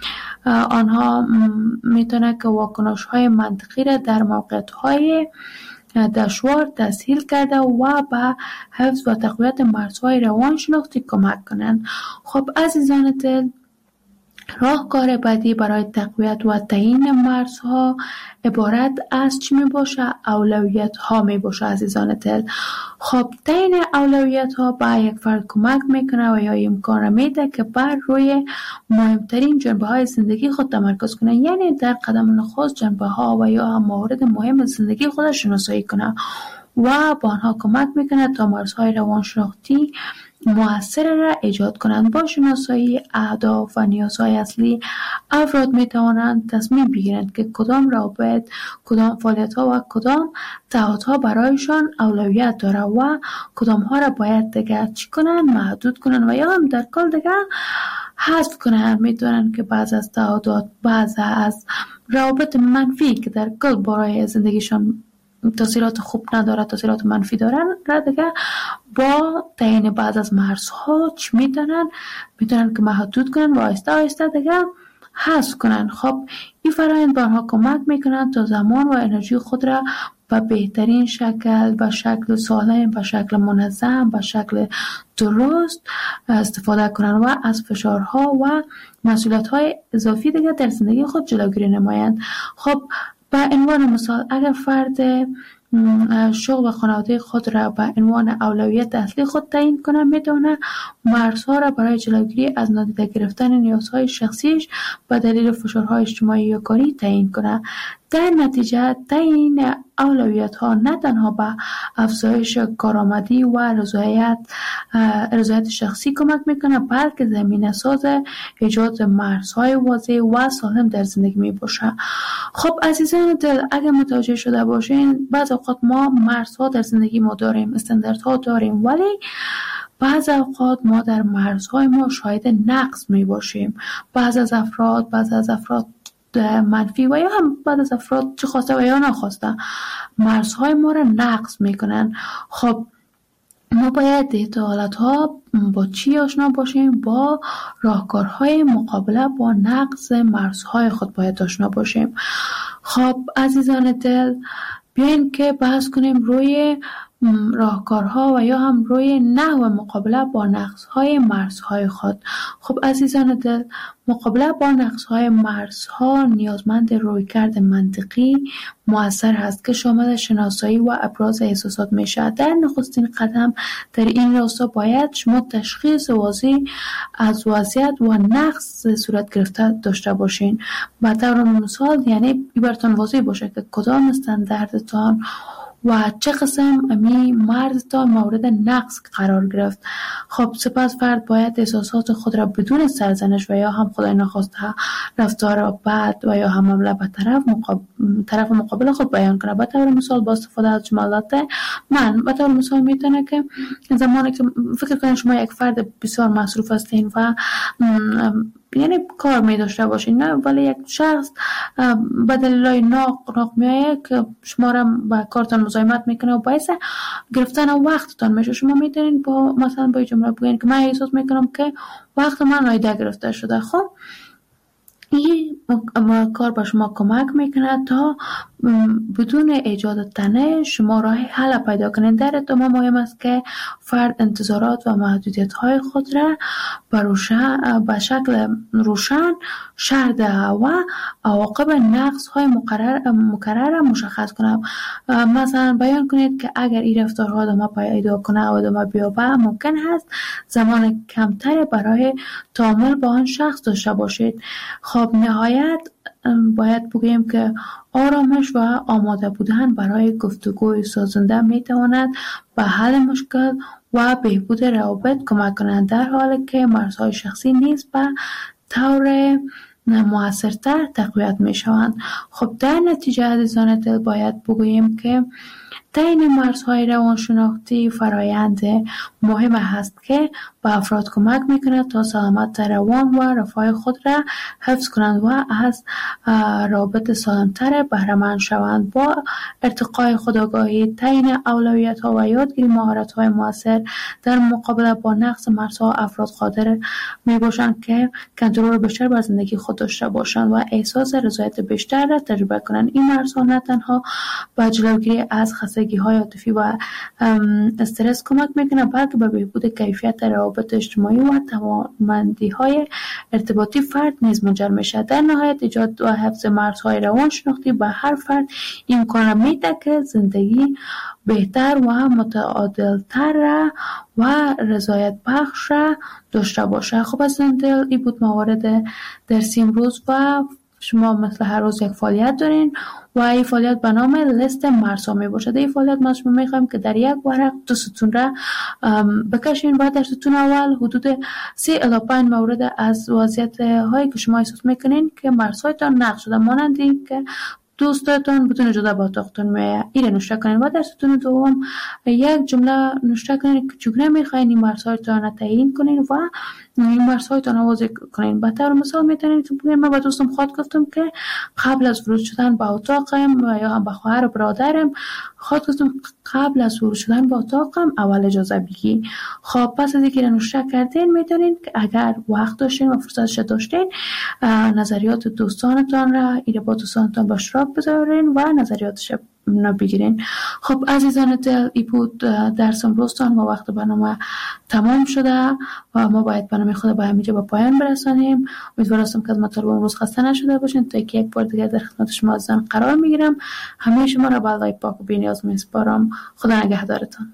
آنها میتونه که واکنش های منطقی را در موقعیت های دشوار تسهیل کرده و به حفظ و تقویت مرزهای روانشناختی کمک کنند. خب عزیزان دل، راهکار بعدی برای تقویت و تعیین مرزها عبارت از چی می باشه؟ اولویت ها می باشه عزیزان دل. خب تعیین اولویت ها به یک فرد کمک میکنه و یا امکان را میده که بر روی مهمترین جنبه های زندگی خود تمرکز کنه. یعنی در قدم نخست جنبه ها و یا موارد مهم زندگی خود شناسایی کنه و با آنها کمک میکنه تا مرزهای روانشناختی مؤثر را ایجاد کنند. با شناسایی اهداف و نیازهای اصلی، افراد می توانند تصمیم بگیرند که کدام روابط، کدام فعالیت ها و کدام تعهد ها برایشان اولویت داره و کدام ها را باید دیگر چی کنند، محدود کنند و یا هم در کل دیگر حذف کنند. می دانند که بعض از تعهدات، بعض از روابط منفی که در کل برای زندگیشان تاثیرات خوب نداره، تاثیرات منفی دارن را دیگه با تعیین بعض از مرزها چی میتونن میتونن که محدود کنن و آهسته آهسته دیگه حذف کنن. خب این فرآیند به آنها کمک میکنن تا زمان و انرژی خود را به بهترین شکل، به شکل سالم، به شکل منظم، به شکل درست استفاده کنن و از فشارها و مسئولیت‌های اضافی دیگه در زندگی خود جلوگیری نمایند. خب به عنوان مثال، اگر فرد شغل و خانواده خود را به عنوان اولویت اصلی خود تعیین کنه، میتونه مرزها را برای جلوگیری از نادیده گرفتن نیازهای شخصیش به دلیل فشارهای اجتماعی یا کاری تعیین کنه. در نتیجه تعیین اولویت ها نه تنها به افزایش کارآمدی و رضایت رضایت شخصی کمک میکنه، بلکه زمینه ساز ایجاد مرزهای واضح و سالم در زندگی می باشه. خب عزیزان دل، اگر متوجه شده باشین، بعض اوقات ما مرزها در زندگی ما داریم، استانداردها داریم، ولی بعض اوقات ما در مرزهای ما شاهد نقص می باشیم. بعض از افراد بعض از افراد منفی و یا هم بعض از افراد چه خواسته و یا نخواسته مرزهای ما را نقض میکنن. خب ما باید دیتا حالتها با چی آشنا باشیم؟ با راهکارهای مقابله با نقض مرزهای خود باید آشنا باشیم. خب عزیزان دل، بیاین که بحث کنیم روی راهکارها و یا هم روی نحو مقابله با نقص‌های مرزهای خود. خب عزیزان دل، مقابله با نقص‌های مرزها نیازمند رویکرد منطقی مؤثر هست که شامل شناسایی و ابراز احساسات میشه. در نخستین قدم در این راستا باید شما تشخیص واضح از وضعیت و نقص صورت گرفته داشته باشین. به طور مثال یعنی براتون واضح باشه که کدام استانداردتان و چه قسم امی مرزتان مورد نقص قرار گرفت. خب سپس فرد باید احساسات خود را بدون سرزنش و یا هم خدای نخواسته رفتار بد و یا هم حمله به طرف مقابل طرف مقابل خود بیان کنه. به طور مثال با استفاده از جملات من، به طور مثال میتونه که زمانی که فکر کنید شما یک فرد بسیار مصروف هستین و یعنی کار می داشته باشین، نه ولی یک شخص به دلایل ناق ناق میایه که شما را با کارتان مزاحمت میکنه و باعث گرفتن وقتتان میشه. شما میتونین با مثلا با جمله بگین که من احساس میکنم که وقت من نایده گرفته شده. خب این کار با شما کمک میکنه تا بدون ایجاد تنه شما راه حل پیدا کنید. در ادامه مهم است که فرد انتظارات و محدودیت های خود را به شکل روشن شرح دهد و عواقب نقص های مقرر مکرر مشخص کنید. مثلا بیان کنید که اگر این رفتارها ادامه پیدا کنه و ادامه بیابه ممکن است زمان کمتر برای تعامل با آن شخص داشته باشید. خب نهایت باید بگوییم که آرامش و آماده بودن برای گفتگوی سازنده میتواند به حل مشکل و بهبود روابط کمک کنند، در حالی که مرزهای شخصی نیز به طور موثرتر تقویت می شوند. خب در نتیجه عزیزان دل باید بگوییم که تعیین مرزهای روانشناختی فرایند مهم هست که به افراد کمک میکنه تا سلامت روان و رفاه خود را حفظ کنند و از رابط سالمتر بهره مند شوند. با ارتقای خودآگاهی، تعیین اولویت ها و یادگیری مهارت های موثر در مقابله با نقص مرزها، افراد قادر می باشند که کنترل بیشتر بر زندگی خود داشته باشند و احساس رضایت بیشتر را تجربه کنند. این مرزها نه تنها به جلوگیری از خستگی های عاطفی و استرس کمک میکنه، بلکه به بهبود کیفیت روابط اجتماعی و توانمندی های ارتباطی فرد نیز منجر میشه. در نهایت ایجاد و حفظ مرزهای روانشناختی به هر فرد امکان میده که زندگی بهتر و متعادلتر و رضایت بخش داشته باشه. خب از دل این بود موارد درسی امروز و شما مثل هر روز یک فعالیت دارین و این فعالیت به نام لیست مرزها می باشد. این فعالیت ما شما می خواهیم که در یک ورق دو ستون را بکشین و در ستون اول حدود سه الی پنج مورد از وضعیت هایی که شما احساس میکنین که مرزهایتان نقض شده، مانند این که دوستاتون بدون اجازه با اتاقتون میایه، این را نوشته کنین و در ستون دوم یک جمله نوشته کنین که چگونه میخواین این مرزهایتان را تعیین کنین و این مرزهایتان را واضح کنین. به طور مثال میتونین که بگین من با دوستم خود گفتم که قبل از ورود شدن با اتاقم و یا هم با خواهر و برادرم خود گفتم قبل از ورود شدن با اتاقم اول اجازه بگی. خب پس از اینکه نوشته کردین میتونین که اگر وقت داشتین و فرصتش داشتین نظریات دوستانتان را ایره با دوستانتان به اشتراک بذارین و نظریاتش بگیرین. خب عزیزان دل، ای بود درس امروزتان و وقت برنامه تمام شده و ما باید برنامه خود با همینجا به پایان برسانیم. امیدوارم که از مطالب امروز خسته نشده باشین. تا که یک بار دیگر در خدمت شما عزیزان قرار میگیرم. همه شما را به الله پاک و بی‌نیاز میسپارم. خدا نگهدارتان.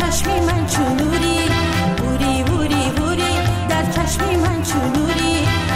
چشمی من چونوری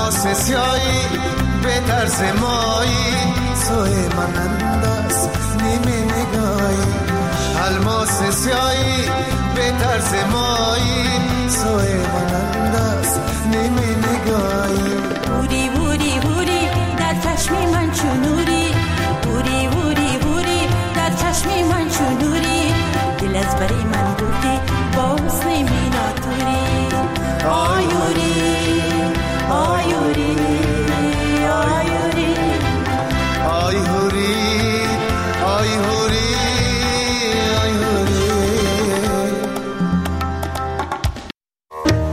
الماس سیایی به طرز مایی سوی من انداز نیمه نگاهی الماس سیایی به طرز مایی سوی